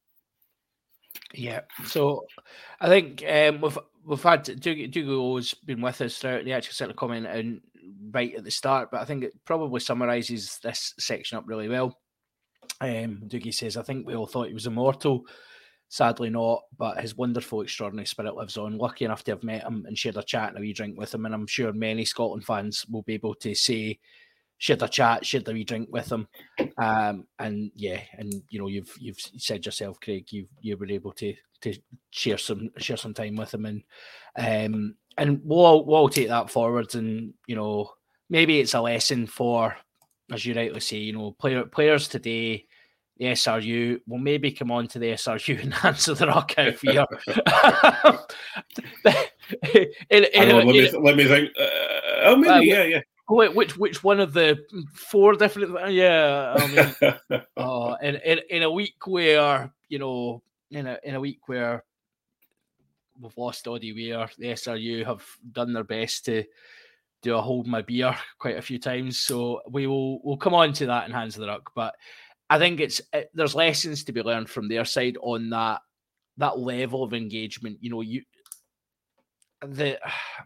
[SPEAKER 2] Yeah. So, I think um, we've we've had Dougal has been with us throughout. He actually sent a comment in right at the start, but I think it probably summarises this section up really well. Um, Doogie says, I think we all thought he was immortal. Sadly not, but his wonderful, extraordinary spirit lives on. Lucky enough to have met him and shared a chat and a wee drink with him, and I'm sure many Scotland fans will be able to say, shared a chat, shared a wee drink with him. Um, and yeah, and you know, you've you've said yourself, Craig, you you were able to to share some share some time with him, and um, and we'll we'll all take that forward, and you know, maybe it's a lesson for, as you rightly say, you know, player, players today, the S R U will maybe come on to the S R U and answer the ruck out of here. in, in,
[SPEAKER 3] know,
[SPEAKER 2] in,
[SPEAKER 3] let, me,
[SPEAKER 2] in,
[SPEAKER 3] let me think. Uh, oh, maybe, uh, yeah, yeah.
[SPEAKER 2] Which which one of the four different? Yeah, I mean, uh, in, in in a week where you know, in a in a week where we've lost Doddie Weir, the S R U have done their best to do a hold my beer quite a few times, so we will we'll come on to that in Hands of the Ruck. But I think it's it, there's lessons to be learned from their side on that that level of engagement. You know, you the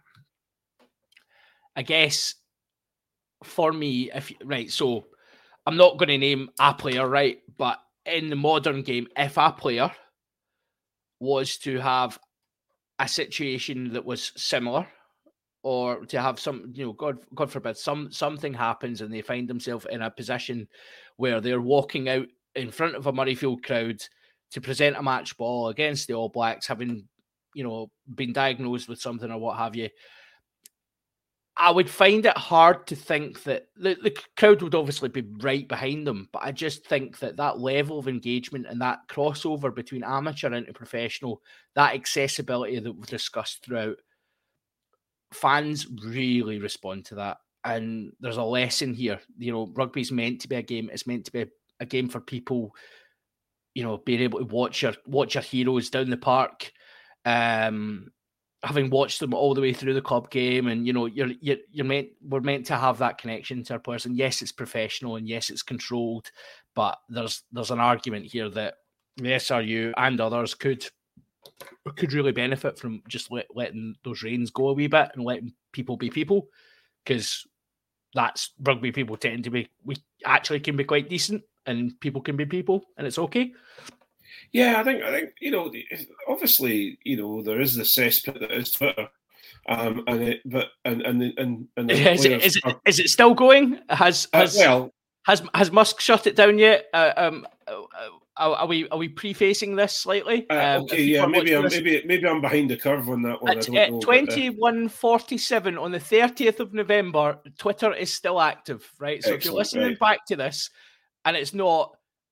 [SPEAKER 2] I guess for me, if right, so I'm not going to name a player, right? But in the modern game, if a player was to have a situation that was similar, or to have some, you know, God, God forbid, some something happens and they find themselves in a position where they're walking out in front of a Murrayfield crowd to present a match ball against the All Blacks, having, you know, been diagnosed with something or what have you. I would find it hard to think that the, the crowd would obviously be right behind them, but I just think that that level of engagement and that crossover between amateur into professional, that accessibility that we've discussed throughout, fans really respond to that. And there's a lesson here. You know, rugby's meant to be a game. It's meant to be a, a game for people, you know, being able to watch your watch your heroes down the park, um, having watched them all the way through the club game, and you know, you're you're, you're meant we're meant to have that connection to our players. And yes, it's professional, and yes, it's controlled, but there's there's an argument here that the S R U and others could could really benefit from just let, letting those reins go a wee bit and letting people be people, because that's rugby. People tend to be, we actually can be quite decent, and people can be people, and it's okay.
[SPEAKER 3] Yeah, I think I think you know, obviously, you know, there is the cesspit that is Twitter, um, and it, but and and and, and
[SPEAKER 2] is it is it, are, is it still going? Has has
[SPEAKER 3] uh, well
[SPEAKER 2] has has Musk shut it down yet? Uh, um, uh, are, are we are we prefacing this slightly?
[SPEAKER 3] Uh,
[SPEAKER 2] um,
[SPEAKER 3] okay, yeah, maybe I'm this. maybe maybe I'm behind the curve on that one.
[SPEAKER 2] At,
[SPEAKER 3] I don't know,
[SPEAKER 2] twenty-one forty-seven on the thirtieth of November, Twitter is still active, right? So Excellent, if you're listening
[SPEAKER 3] right.
[SPEAKER 2] back to this, and it's not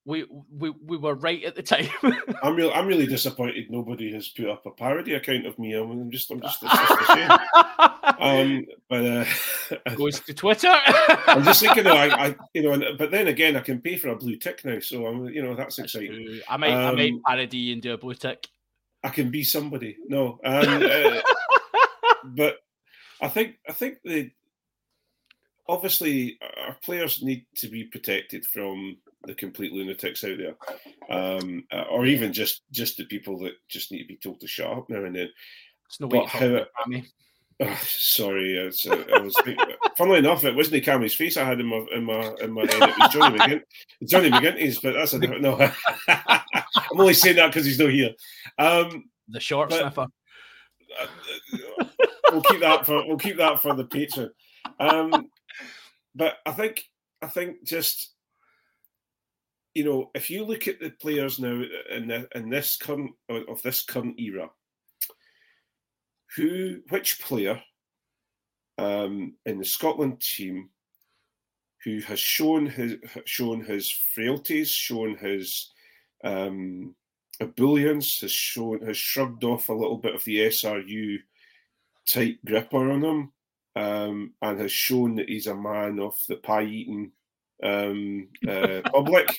[SPEAKER 2] we we we were right at the time.
[SPEAKER 3] I'm really I'm really disappointed nobody has put up a parody account of me. I'm just I'm just it's just a shame. Um, but uh,
[SPEAKER 2] goes to Twitter.
[SPEAKER 3] I'm just thinking, though, I, I you know, but then again, I can pay for a blue tick now, so I'm you know that's, that's exciting.
[SPEAKER 2] True. I might um, I might parody and do a blue tick.
[SPEAKER 3] I can be somebody. No, um, uh, but I think I think the obviously our players need to be protected from the complete lunatics out there, um, or even just just the people that just need to be told to shut up now and then.
[SPEAKER 2] It's no way
[SPEAKER 3] but how,
[SPEAKER 2] me.
[SPEAKER 3] Oh, sorry, it's, uh, I was. Funnily enough, it wasn't Cammy's face I had in my in my in my head. It was Johnny McGinn, Johnny McGinty's, but that's a different. No, I'm only saying that because he's not here. Um,
[SPEAKER 2] the short but, sniffer.
[SPEAKER 3] Uh, we'll keep that for we'll keep that for the Patreon. Um, but I think I think just you know if you look at the players now in the, in this current of this current era. Who, which player um, in the Scotland team who has shown his shown his frailties, shown his um, ebullience, has shown has shrugged off a little bit of the S R U tight gripper on him, um, and has shown that he's a man of the pie-eating um, uh, public,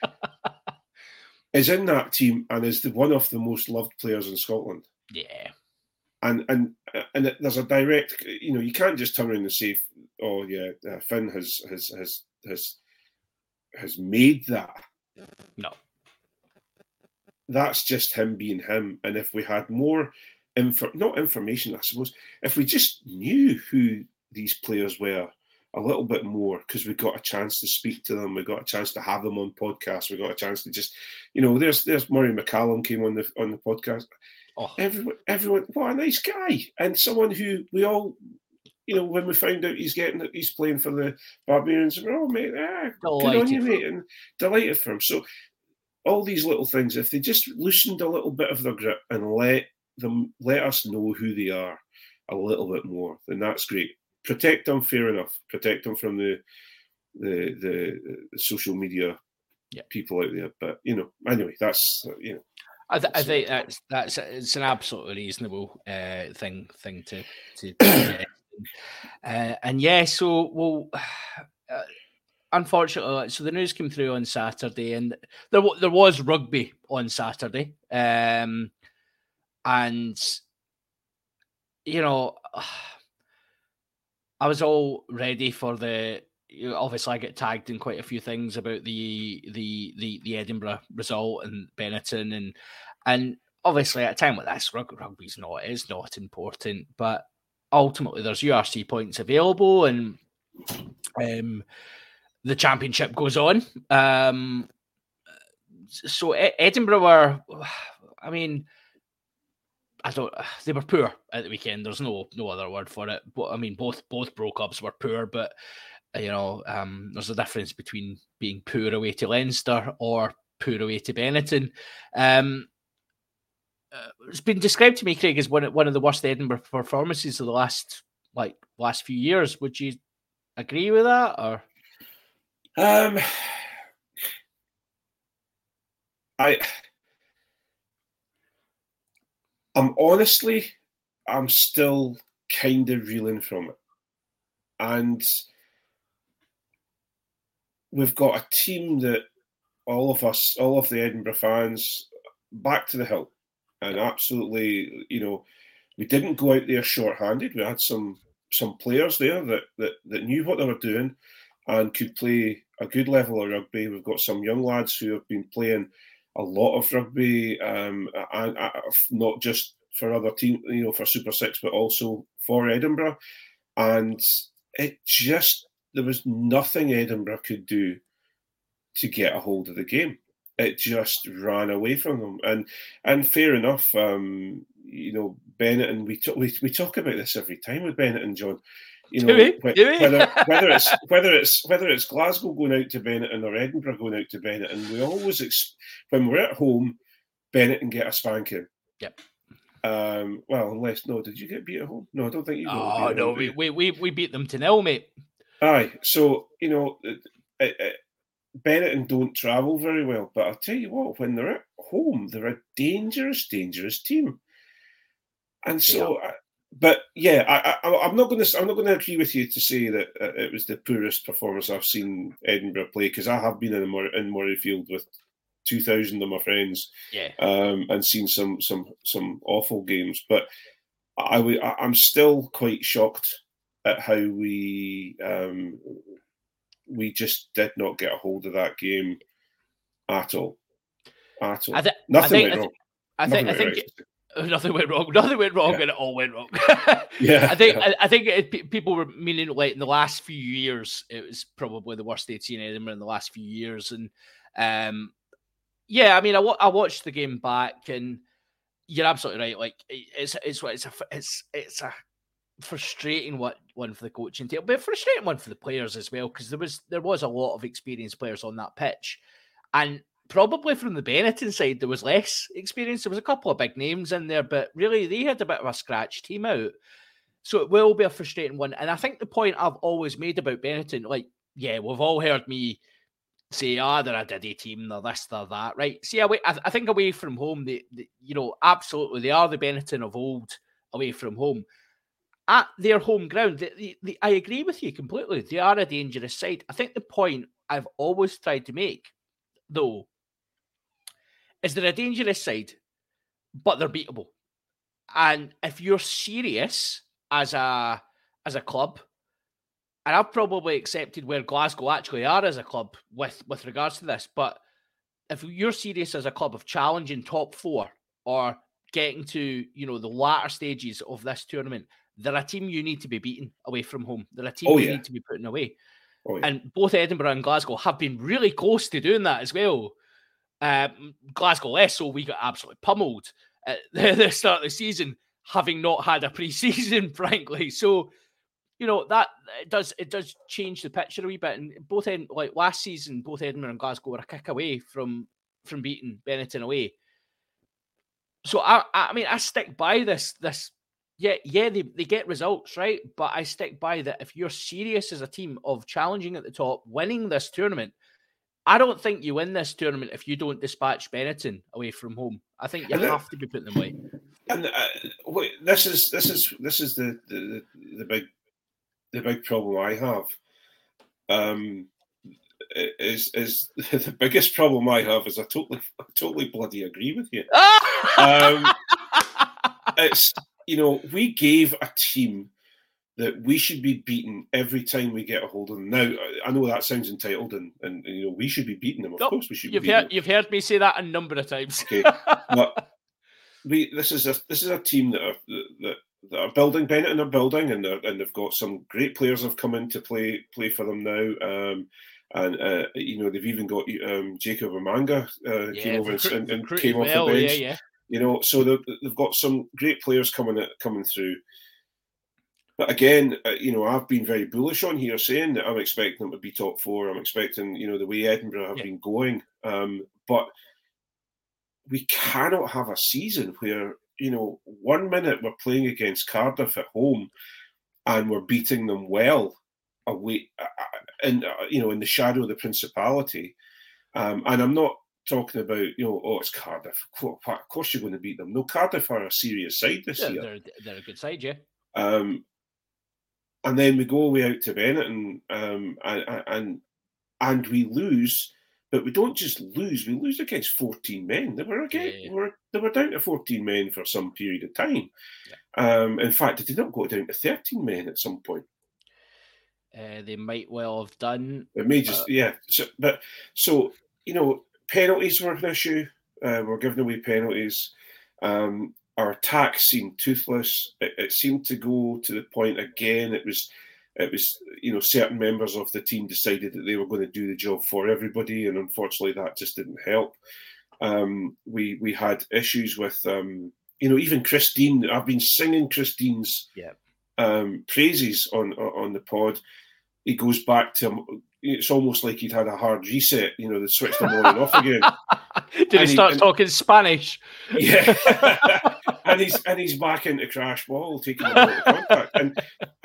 [SPEAKER 3] is in that team and is the, one of the most loved players in Scotland.
[SPEAKER 2] Yeah.
[SPEAKER 3] And and and there's a direct, you know, you can't just turn around and say, "Oh yeah, uh, Finn has has has has has made that."
[SPEAKER 2] No,
[SPEAKER 3] that's just him being him. And if we had more info, not information, I suppose, if we just knew who these players were a little bit more, because we got a chance to speak to them, we got a chance to have them on podcasts, we got a chance to just, you know, there's there's Murray McCallum came on the on the podcast. Oh. Everyone, everyone, what a nice guy, and someone who we all, you know, when we found out he's getting, he's playing for the Barbarians, we're all, mate, ah, good on you, mate, and delighted for him. So, all these little things, if they just loosened a little bit of their grip and let them, let us know who they are a little bit more, then that's great. Protect them, fair enough. Protect them from the the the, the social media
[SPEAKER 2] yeah.
[SPEAKER 3] people out there. But you know, anyway, that's uh, you know.
[SPEAKER 2] I, th- I think that's that's it's an absolutely reasonable uh, thing thing to to. to uh, and yeah, so well, uh, unfortunately, so the news came through on Saturday, and there w- there was rugby on Saturday, um, and you know, I was all ready for the. You know, obviously, I get tagged in quite a few things about the the the, the Edinburgh result and Benetton, and and obviously at a time like this, rug, rugby's not is not important, but ultimately there's U R C points available, and um, the championship goes on. Um, so e- Edinburgh were, I mean. I don't. They were poor at the weekend. There's no no other word for it. But I mean, both both Pro Clubs were poor. But you know, um, there's a difference between being poor away to Leinster or poor away to Benetton. Um, uh, it's been described to me, Craig, as one of, one of the worst Edinburgh performances of the last like last few years. Would you agree with that, or?
[SPEAKER 3] Um, I. I'm honestly, I'm still kind of reeling from it. And we've got a team that all of us, all of the Edinburgh fans, back to the hill. And absolutely, you know, we didn't go out there short-handed. We had some some players there that, that, that knew what they were doing and could play a good level of rugby. We've got some young lads who have been playing a lot of rugby, um, and uh, not just for other teams, you know, for Super Six, but also for Edinburgh. And it just, there was nothing Edinburgh could do to get a hold of the game. It just ran away from them. And and fair enough, um, you know, Bennett, and we, talk, we we talk about this every time with Bennett and John. You know,
[SPEAKER 2] do we? Do we?
[SPEAKER 3] whether whether it's whether it's whether it's Glasgow going out to Benetton or Edinburgh going out to Benetton, and we always ex- when we're at home, Benetton get a spanking.
[SPEAKER 2] Yep.
[SPEAKER 3] Um, well, unless no, did you get beat at home? No, I don't think you.
[SPEAKER 2] Oh no, we, we we we beat them to nil, mate.
[SPEAKER 3] Aye, so you know, it, it, Benetton don't travel very well, but I'll tell you what, when they're at home, they're a dangerous, dangerous team. And so, yeah. I, but yeah, I, I, I'm not going to. I'm not going to agree with you to say that uh, it was the poorest performance I've seen Edinburgh play, because I have been in Mur- in Murrayfield with two thousand of my friends,
[SPEAKER 2] yeah,
[SPEAKER 3] um, and seen some some some awful games. But I, I I'm still quite shocked at how we. Um, We just did not get a hold of that game at all. At all. Th- Nothing
[SPEAKER 2] think,
[SPEAKER 3] went wrong.
[SPEAKER 2] I think.
[SPEAKER 3] Nothing
[SPEAKER 2] I think. Right. Nothing went wrong. Nothing went wrong, yeah. And it all went wrong.
[SPEAKER 3] yeah.
[SPEAKER 2] I think.
[SPEAKER 3] Yeah.
[SPEAKER 2] I, I think it, people were meaning like in the last few years, it was probably the worst they'd seen Edinburgh in the last few years, and um, yeah. I mean, I, I watched the game back, and you're absolutely right. Like it's it's it's a it's it's a. frustrating one, one for the coaching team, but frustrating one for the players as well, because there was there was a lot of experienced players on that pitch, and probably from the Benetton side there was less experience. There was a couple of big names in there, but really they had a bit of a scratch team out, so it will be a frustrating one. And I think the point I've always made about Benetton, like, yeah, we've all heard me say, ah, oh, they're a diddy team, they're this, they're that, right? See, away, I, I think away from home, they, they, you know, absolutely, they are the Benetton of old away from home. At their home ground, they, they, they, I agree with you completely. They are a dangerous side. I think the point I've always tried to make, though, is they're a dangerous side, but they're beatable. And if you're serious as a as a club, and I've probably accepted where Glasgow actually are as a club with, with regards to this, but if you're serious as a club of challenging top four or getting to, you know, the latter stages of this tournament, they're a team you need to be beating away from home. They're a team
[SPEAKER 3] oh,
[SPEAKER 2] you
[SPEAKER 3] yeah.
[SPEAKER 2] need to be putting away.
[SPEAKER 3] Oh, yeah.
[SPEAKER 2] And both Edinburgh and Glasgow have been really close to doing that as well. Um, Glasgow less so, we got absolutely pummeled at the start of the season, having not had a pre-season, frankly. So, you know, that it does it does change the picture a wee bit. And both end, like last season, both Edinburgh and Glasgow were a kick away from from beating Benetton away. So I I mean I stick by this this. Yeah, yeah, they, they get results, right? But I stick by that if you're serious as a team of challenging at the top, winning this tournament, I don't think you win this tournament if you don't dispatch Benetton away from home. I think you and have the, to be putting them away.
[SPEAKER 3] And uh, wait, this is this is this is the, the the big the big problem I have. Um, is is the biggest problem I have is I totally I totally bloody agree with you. um, it's. You know, we gave a team that we should be beaten every time we get a hold of them. Now, I know that sounds entitled, and, and you know we should be beating them. Of nope, course, we should.
[SPEAKER 2] You've
[SPEAKER 3] be
[SPEAKER 2] heard
[SPEAKER 3] them.
[SPEAKER 2] You've heard me say that a number of times.
[SPEAKER 3] Okay, but we this is a this is a team that are that, that are building. Benetton are building, and and they've got some great players have come in to play play for them now. Um, and uh, you know they've even got um, Jacob Amanga uh,
[SPEAKER 2] yeah,
[SPEAKER 3] came over
[SPEAKER 2] recruit,
[SPEAKER 3] and, and
[SPEAKER 2] came
[SPEAKER 3] off
[SPEAKER 2] well,
[SPEAKER 3] the bench.
[SPEAKER 2] Yeah, yeah.
[SPEAKER 3] You know, so they've got some great players coming coming through. But again, you know, I've been very bullish on here, saying that I'm expecting them to be top four. I'm expecting, you know, the way Edinburgh have yeah. been going. Um, but we cannot have a season where, you know, one minute we're playing against Cardiff at home and we're beating them well away, in, you know, in the shadow of the Principality. Um, and I'm not talking about, you know, oh, it's Cardiff. Of course you're going to beat them. No, Cardiff are a serious side this
[SPEAKER 2] yeah,
[SPEAKER 3] year.
[SPEAKER 2] They're, they're a good side, yeah.
[SPEAKER 3] Um, and then we go away out to Benetton, um, and, and and we lose, but we don't just lose. We lose against fourteen men. They were again, yeah, yeah. We're, they were down to fourteen men for some period of time. Yeah. Um, in fact, they did not go down to thirteen men at some point.
[SPEAKER 2] Uh, they might well have done.
[SPEAKER 3] It may just, uh, yeah. So, but so you know, penalties were an issue. Uh, we're giving away penalties. Um, our attacks seemed toothless. It, it seemed to go to the point again. It was, it was, you know, certain members of the team decided that they were going to do the job for everybody, and unfortunately, that just didn't help. Um, we we had issues with, um, you know, even Christine. I've been singing Christine's
[SPEAKER 2] yeah.
[SPEAKER 3] um, praises on on the pod. He goes back to. It's almost like he'd had a hard reset. You know, they switched him on and off again.
[SPEAKER 2] Did and he start he, talking Spanish?
[SPEAKER 3] Yeah, and he's and he's back into crash ball, taking a lot of contact, and and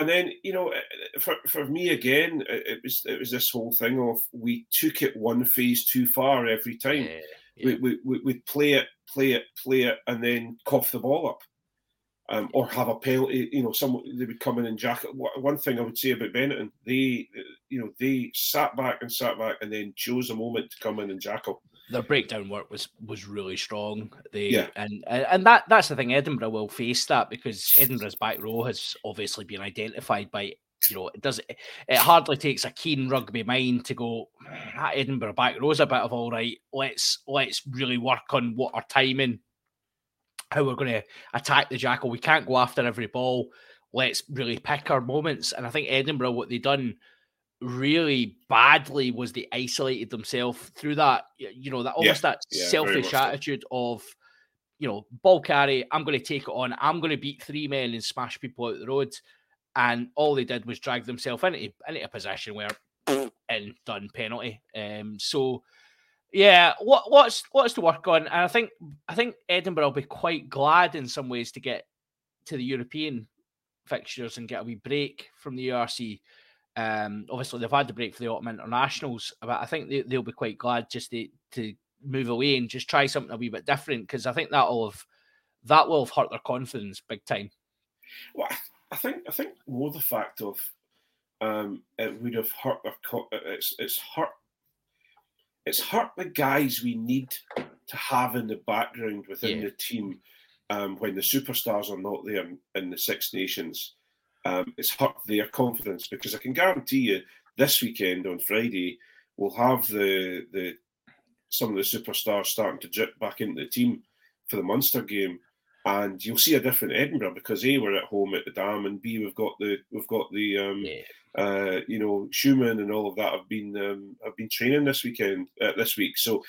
[SPEAKER 3] then, you know, for for me again, it was it was this whole thing of we took it one phase too far every time.
[SPEAKER 2] Yeah, yeah.
[SPEAKER 3] We we we'd play it, play it, play it, and then cough the ball up. Um, or have a penalty, you know, some they would come in and jack it. One thing I would say about Benetton, they, you know, they sat back and sat back and then chose a moment to come in and jackal.
[SPEAKER 2] Their breakdown work was was really strong. They
[SPEAKER 3] yeah.
[SPEAKER 2] and and that that's the thing. Edinburgh will face that because Edinburgh's back row has obviously been identified by, you know, it does it hardly takes a keen rugby mind to go, that Edinburgh back row's a bit of all right. Let's let's really work on what our timing, how we're going to attack the jackal. We can't go after every ball. Let's really pick our moments. And I think Edinburgh, what they done really badly was they isolated themselves through that, you know, that almost yeah, that yeah, selfish attitude so. of, you know, ball carry, I'm going to take it on, I'm going to beat three men and smash people out the road. And all they did was drag themselves into, into a position where, and done, penalty. Um, so, Yeah, what what's what's to work on, and I think I think Edinburgh will be quite glad in some ways to get to the European fixtures and get a wee break from the U R C. Um, obviously they've had the break for the autumn internationals, but I think they, they'll be quite glad just to to move away and just try something a wee bit different, because I think that will have that will have hurt their confidence big time.
[SPEAKER 3] Well, I think I think more the fact of um, it would have hurt their co- it's it's hurt. It's hurt the guys we need to have in the background within yeah. the team um, when the superstars are not there in, in the Six Nations. Um, it's hurt their confidence, because I can guarantee you this weekend on Friday we'll have the the some of the superstars starting to drip back into the team for the Munster game, and you'll see a different Edinburgh because A, we're at home at the Dam, and B, we've got the we've got the um, yeah. uh, you know, Schumann and all of that have been um, have been training this weekend uh, this week. So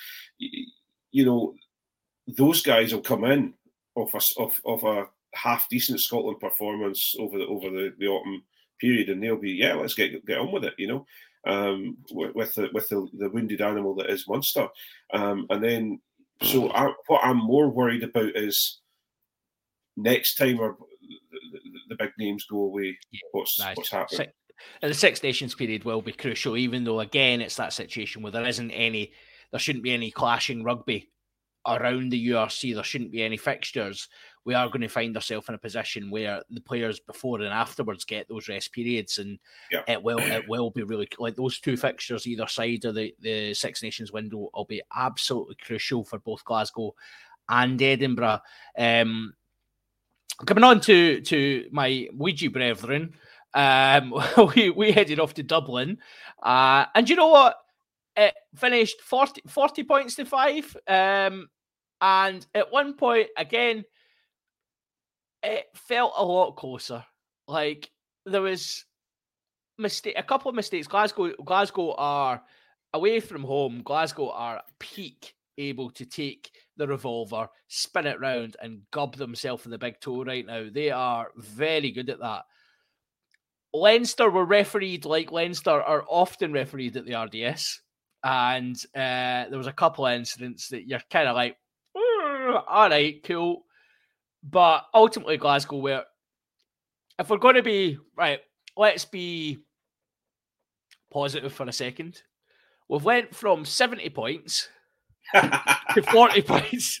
[SPEAKER 3] you know, those guys will come in off a off, off a half decent Scotland performance over the over the, the autumn period, and they'll be yeah, let's get get on with it, you know, um, with, with the with the, the wounded animal that is Munster, um, and then so I, what I'm more worried about is next time our, the, the big names go away, yeah, what's nice. what's happening?
[SPEAKER 2] And the Six Nations period will be crucial, even though again it's that situation where there isn't any, there shouldn't be any clashing rugby around the U R C. There shouldn't be any fixtures. We are going to find ourselves in a position where the players before and afterwards get those rest periods, and yeah. it will it will be really like those two fixtures either side of the, the Six Nations window will be absolutely crucial for both Glasgow and Edinburgh. Um, coming on to to my Ouija brethren, um, we we headed off to Dublin, uh, and you know what? It finished forty, forty points to five. Um, and at one point, again, it felt a lot closer. Like, there was mistake, a couple of mistakes. Glasgow, Glasgow are away from home. Glasgow are peak able to take the revolver, spin it round, and gob themselves in the big toe right now. They are very good at that. Leinster were refereed like Leinster are often refereed at the R D S. And uh, there was a couple of incidents that you're kind of like, all right, cool. But ultimately, Glasgow were, if we're going to be, right, let's be positive for a second. We've went from seventy points to forty points.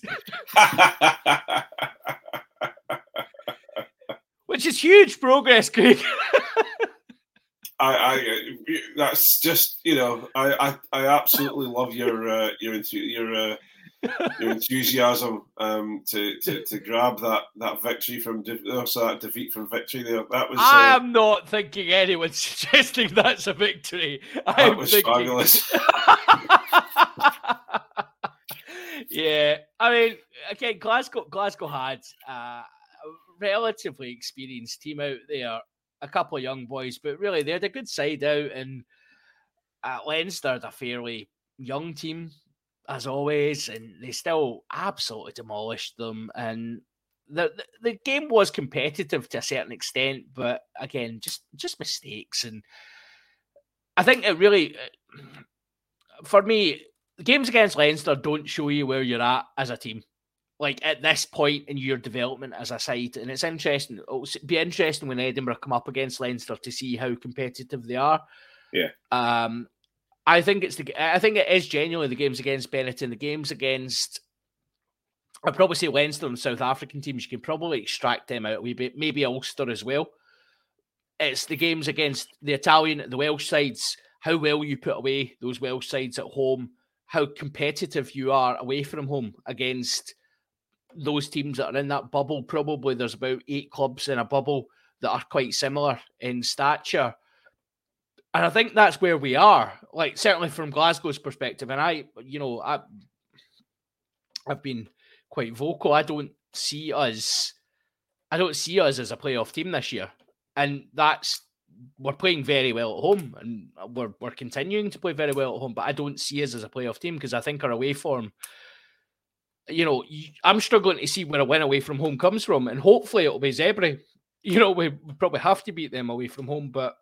[SPEAKER 2] Which is huge progress, Craig.
[SPEAKER 3] I, I, that's just, you know, I, I, I absolutely love your uh, your your uh, your enthusiasm um, to, to to grab that, that victory from de- also that defeat from victory there. That was.
[SPEAKER 2] I
[SPEAKER 3] uh,
[SPEAKER 2] am not thinking anyone's suggesting that's a victory.
[SPEAKER 3] That
[SPEAKER 2] I'm
[SPEAKER 3] was
[SPEAKER 2] thinking...
[SPEAKER 3] fabulous.
[SPEAKER 2] Yeah, I mean, again, Glasgow Glasgow had uh, a relatively experienced team out there. A couple of young boys, but really they had a good side out, and uh, Leinster had a fairly young team as always, and they still absolutely demolished them. And the, the the game was competitive to a certain extent, but again, just just mistakes. And I think it really, for me, games against Leinster don't show you where you're at as a team. like at this point in your development as a side. And it's interesting. It'll be interesting when Edinburgh come up against Leinster to see how competitive they are.
[SPEAKER 3] Yeah.
[SPEAKER 2] Um, I think it's the. I think it is genuinely the games against Benetton, the games against. I'd probably say Leinster and South African teams. You can probably extract them out a wee bit. Maybe Ulster as well. It's the games against the Italian, the Welsh sides. How well you put away those Welsh sides at home. How competitive you are away from home against those teams that are in that bubble. Probably there's about eight clubs in a bubble that are quite similar in stature. And I think that's where we are, like certainly from Glasgow's perspective. And I, you know, I, I've been quite vocal. I don't see us, I don't see us as a playoff team this year. And that's, we're playing very well at home and we're we're continuing to play very well at home, but I don't see us as a playoff team because I think our away form, you know, I'm struggling to see where a win away from home comes from. And hopefully it'll be Zebre. You know, we probably have to beat them away from home, but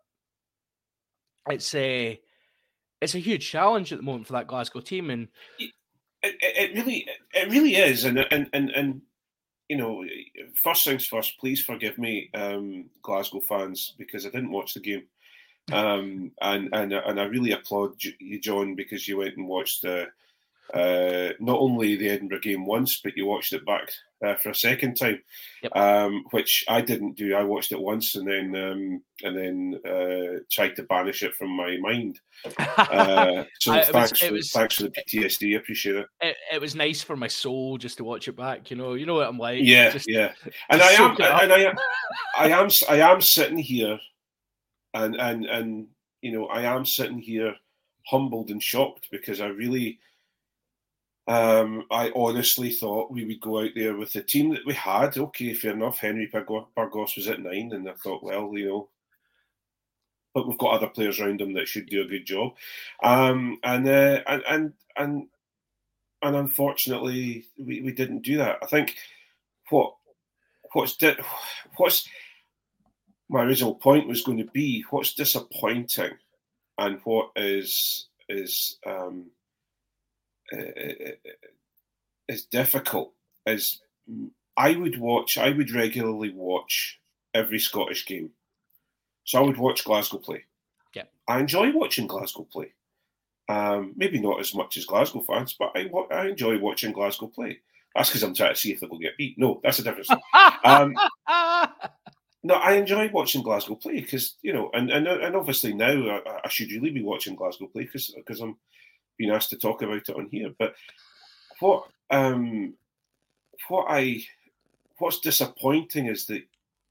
[SPEAKER 2] It's a it's a huge challenge at the moment for that Glasgow team, and
[SPEAKER 3] it, it, it really it really is. And and and and you know, first things first, please forgive me, um, Glasgow fans, because I didn't watch the game, um, and and and I really applaud you, John, because you went and watched the uh, not only the Edinburgh game once, but you watched it back uh, for a second time,
[SPEAKER 2] yep.
[SPEAKER 3] um, which I didn't do. I watched it once and then um, and then uh, tried to banish it from my mind. Uh, so
[SPEAKER 2] I,
[SPEAKER 3] thanks,
[SPEAKER 2] was,
[SPEAKER 3] for,
[SPEAKER 2] was,
[SPEAKER 3] thanks for the P T S D. I appreciate it.
[SPEAKER 2] it. It was nice for my soul just to watch it back. You know, you know what I'm like.
[SPEAKER 3] Yeah,
[SPEAKER 2] just,
[SPEAKER 3] yeah. And I am, and I, I am, I am sitting here, and and and you know, I am sitting here humbled and shocked because I really. Um, I honestly thought we would go out there with the team that we had. Okay, fair enough. Henry Burgos was at nine, and I thought, well, you know, but we've got other players around him that should do a good job. Um, and, uh, and and and and unfortunately, we, we didn't do that. I think what what's di- what's my original point was going to be what's disappointing, and what is is. Um, It's difficult. Is I would watch. I would regularly watch every Scottish game, so I would watch Glasgow play.
[SPEAKER 2] Yeah,
[SPEAKER 3] I enjoy watching Glasgow play. Um, maybe not as much as Glasgow fans, but I I enjoy watching Glasgow play. That's because I'm trying to see if they're going to get beat. No, that's a different thing. um, no, I enjoy watching Glasgow play because you know, and and and obviously now I, I should really be watching Glasgow play because because I'm. Been asked to talk about it on here, but what um, what I what's disappointing is that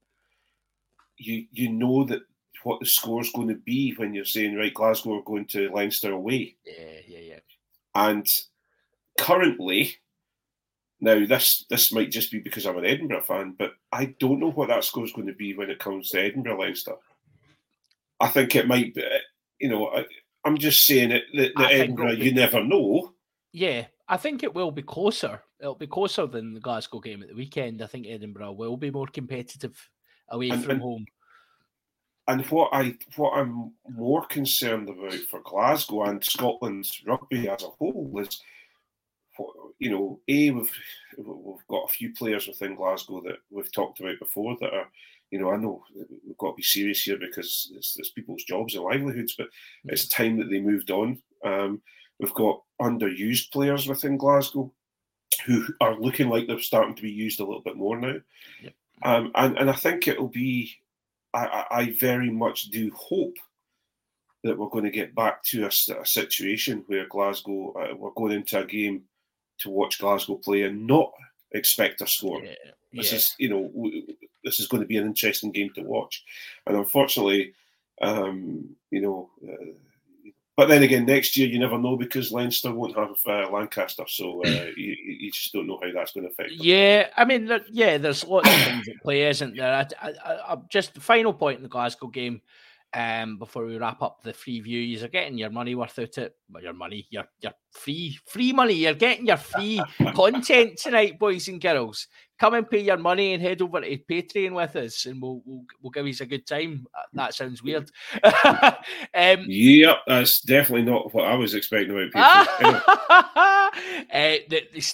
[SPEAKER 3] you you know that what the score's going to be when you're saying right, Glasgow are going to Leinster away.
[SPEAKER 2] Yeah, yeah, yeah.
[SPEAKER 3] And currently, now this this might just be because I'm an Edinburgh fan, but I don't know what that score's going to be when it comes to Edinburgh Leinster. I think it might be, you know. I, I'm just saying it that, that Edinburgh, be, you never know.
[SPEAKER 2] Yeah, I think it will be closer. It'll be closer than the Glasgow game at the weekend. I think Edinburgh will be more competitive away
[SPEAKER 3] and,
[SPEAKER 2] from
[SPEAKER 3] and,
[SPEAKER 2] home.
[SPEAKER 3] And what I what I'm more concerned about for Glasgow and Scotland's rugby as a whole is, you know, a we've we've got a few players within Glasgow that we've talked about before that are. You know, I know we've got to be serious here because it's, it's people's jobs and livelihoods, but mm-hmm. it's time that they moved on. Um, we've got underused players within Glasgow who are looking like they're starting to be used a little bit more now.
[SPEAKER 2] Yep.
[SPEAKER 3] Um, and, and I think it'll be, I, I very much do hope that we're going to get back to a, a situation where Glasgow, uh, we're going into a game to watch Glasgow play and not expect a score.
[SPEAKER 2] Yeah.
[SPEAKER 3] This
[SPEAKER 2] yeah.
[SPEAKER 3] is, you know, w- this is going to be an interesting game to watch. And unfortunately, um, you know, uh, but then again, next year you never know because Leinster won't have uh, Lancaster, so uh, you, you just don't know how that's going to affect them.
[SPEAKER 2] Yeah, I mean, there, yeah, there's lots of things at play, isn't there? I, I, I, just the final point in the Glasgow game, um, before we wrap up the free view, you're getting your money worth out it. Well, your money, your your free free money. You're getting your free content tonight, boys and girls. Come and pay your money and head over to Patreon with us, and we'll we'll, we'll give you a good time. That sounds weird. um,
[SPEAKER 3] yep, that's definitely not what I was expecting about Patreon.
[SPEAKER 2] uh, the, the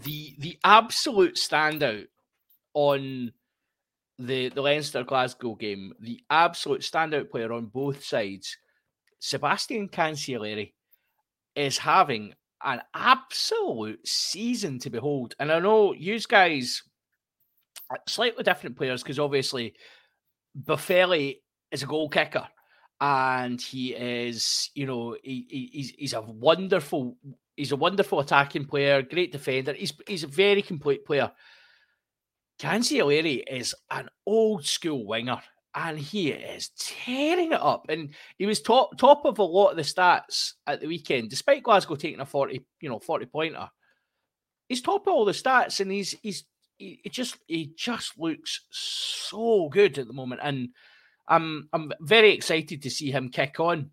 [SPEAKER 2] the the absolute standout on the the Leinster Glasgow game, the absolute standout player on both sides, Sebastian Cancelliere, is having an absolute season to behold. And I know you guys are slightly different players because obviously Boffelli is a goal kicker and he is, you know, he, he, he's he's a wonderful he's a wonderful attacking player, great defender. He's he's a very complete player. Cancelliere is an old school winger and he is tearing it up. And he was top top of a lot of the stats at the weekend, despite Glasgow taking a forty, you know, forty pointer. He's top of all the stats, and he's he's he just he just looks so good at the moment. And I'm I'm very excited to see him kick on.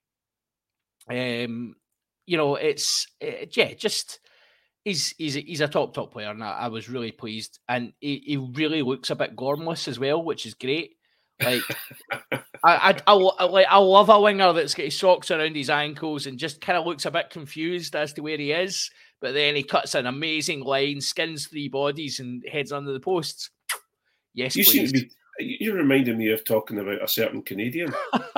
[SPEAKER 2] Um, you know, it's it, yeah, just. He's he's a, he's a top top player, and I, I was really pleased. And he, he really looks a bit gormless as well, which is great. Like I, I I like I love a winger that's got his socks around his ankles and just kind of looks a bit confused as to where he is, but then he cuts an amazing line, skins three bodies, and heads under the posts. Yes,
[SPEAKER 3] you
[SPEAKER 2] please.
[SPEAKER 3] seem to be. You're reminding me of talking about a certain Canadian,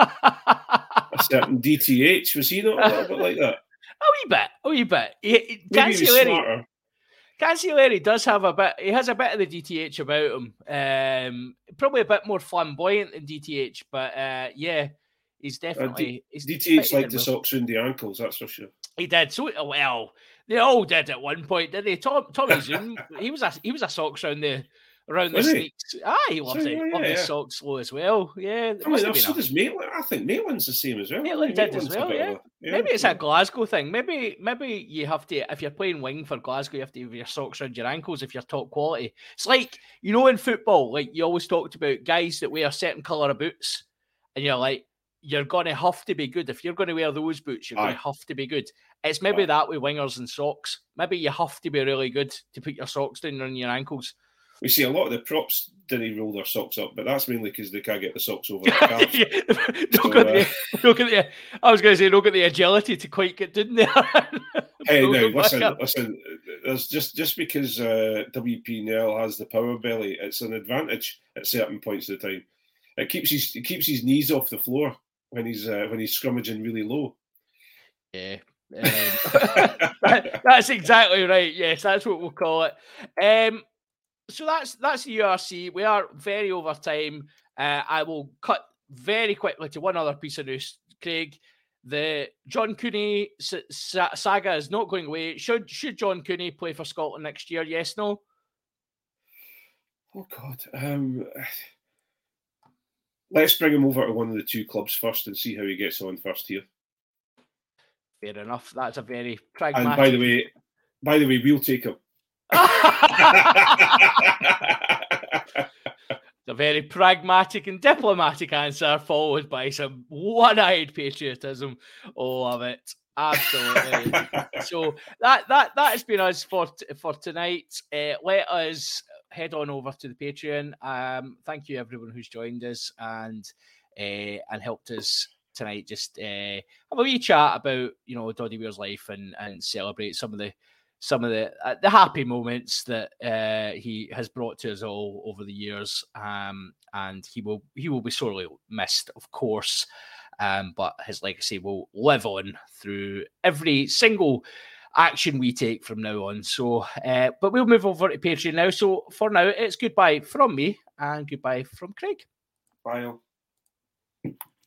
[SPEAKER 3] a certain D T H. Was he not a little bit like that?
[SPEAKER 2] A wee bit, a wee bit. He, Cancelliere, Cancelliere does have a bit. He has a bit of the D T H about him. Um, probably a bit more flamboyant than D T H, but uh, yeah, he's definitely. Uh, D-
[SPEAKER 3] he's D T H liked the socks around the ankles. That's for sure.
[SPEAKER 2] He did so well. They all did at one point, didn't they? Tom, Tommy Zoom, he was a he was a socks around the. Around the sneaks. Ah, he loves so, it. Yeah, loved yeah. his socks low as well. Yeah.
[SPEAKER 3] I mean, so does Maitland. I think Maitland's the same as well.
[SPEAKER 2] Maitland did as well, yeah. A, yeah. Maybe it's a Glasgow thing. Maybe maybe you have to, if you're playing wing for Glasgow, you have to have your socks around your ankles if you're top quality. It's like, you know, in football, like you always talked about guys that wear a certain colour of boots, and you're like, you're going to have to be good. If you're going to wear those boots, you're Aye. going to have to be good. It's maybe Aye. that with wingers and socks. Maybe you have to be really good to put your socks down on your ankles.
[SPEAKER 3] We see a lot of the props didn't roll their socks up, but that's mainly because they can't get the socks over the calf.
[SPEAKER 2] yeah. don't so, get uh, the, don't get the, I was going to say, don't get the agility to quite get down there.
[SPEAKER 3] Hey, no, listen, listen. There's just just because uh, W P N L has the power belly, it's an advantage at certain points of the time. It keeps his it keeps his knees off the floor when he's uh, when he's scrummaging really low.
[SPEAKER 2] Yeah. Um, that, that's exactly right. Yes, that's what we'll call it. Um, So that's that's the U R C. We are very over time. Uh, I will cut very quickly to one other piece of news, Craig. The John Cooney sa- saga is not going away. Should should John Cooney play for Scotland next year? Yes, no?
[SPEAKER 3] Oh, God. Um, let's bring him over to one of the two clubs first and see how he gets on first here.
[SPEAKER 2] Fair enough. That's a very pragmatic...
[SPEAKER 3] And by the way, by the way, we'll take him.
[SPEAKER 2] A very pragmatic and diplomatic answer, followed by some one-eyed patriotism. Oh, love it, absolutely. So that that that has been us for for tonight. Uh, let us head on over to the Patreon. Um, thank you everyone who's joined us and uh, and helped us tonight. Just uh, have a wee chat about, you know, Doddie Weir's life and and celebrate some of the. Some of the uh, the happy moments that uh, he has brought to us all over the years, um, and he will he will be sorely missed, of course, um, but his legacy will live on through every single action we take from now on. So, uh, but we'll move over to Patreon now. So for now, it's goodbye from me and goodbye from Craig.
[SPEAKER 3] Bye.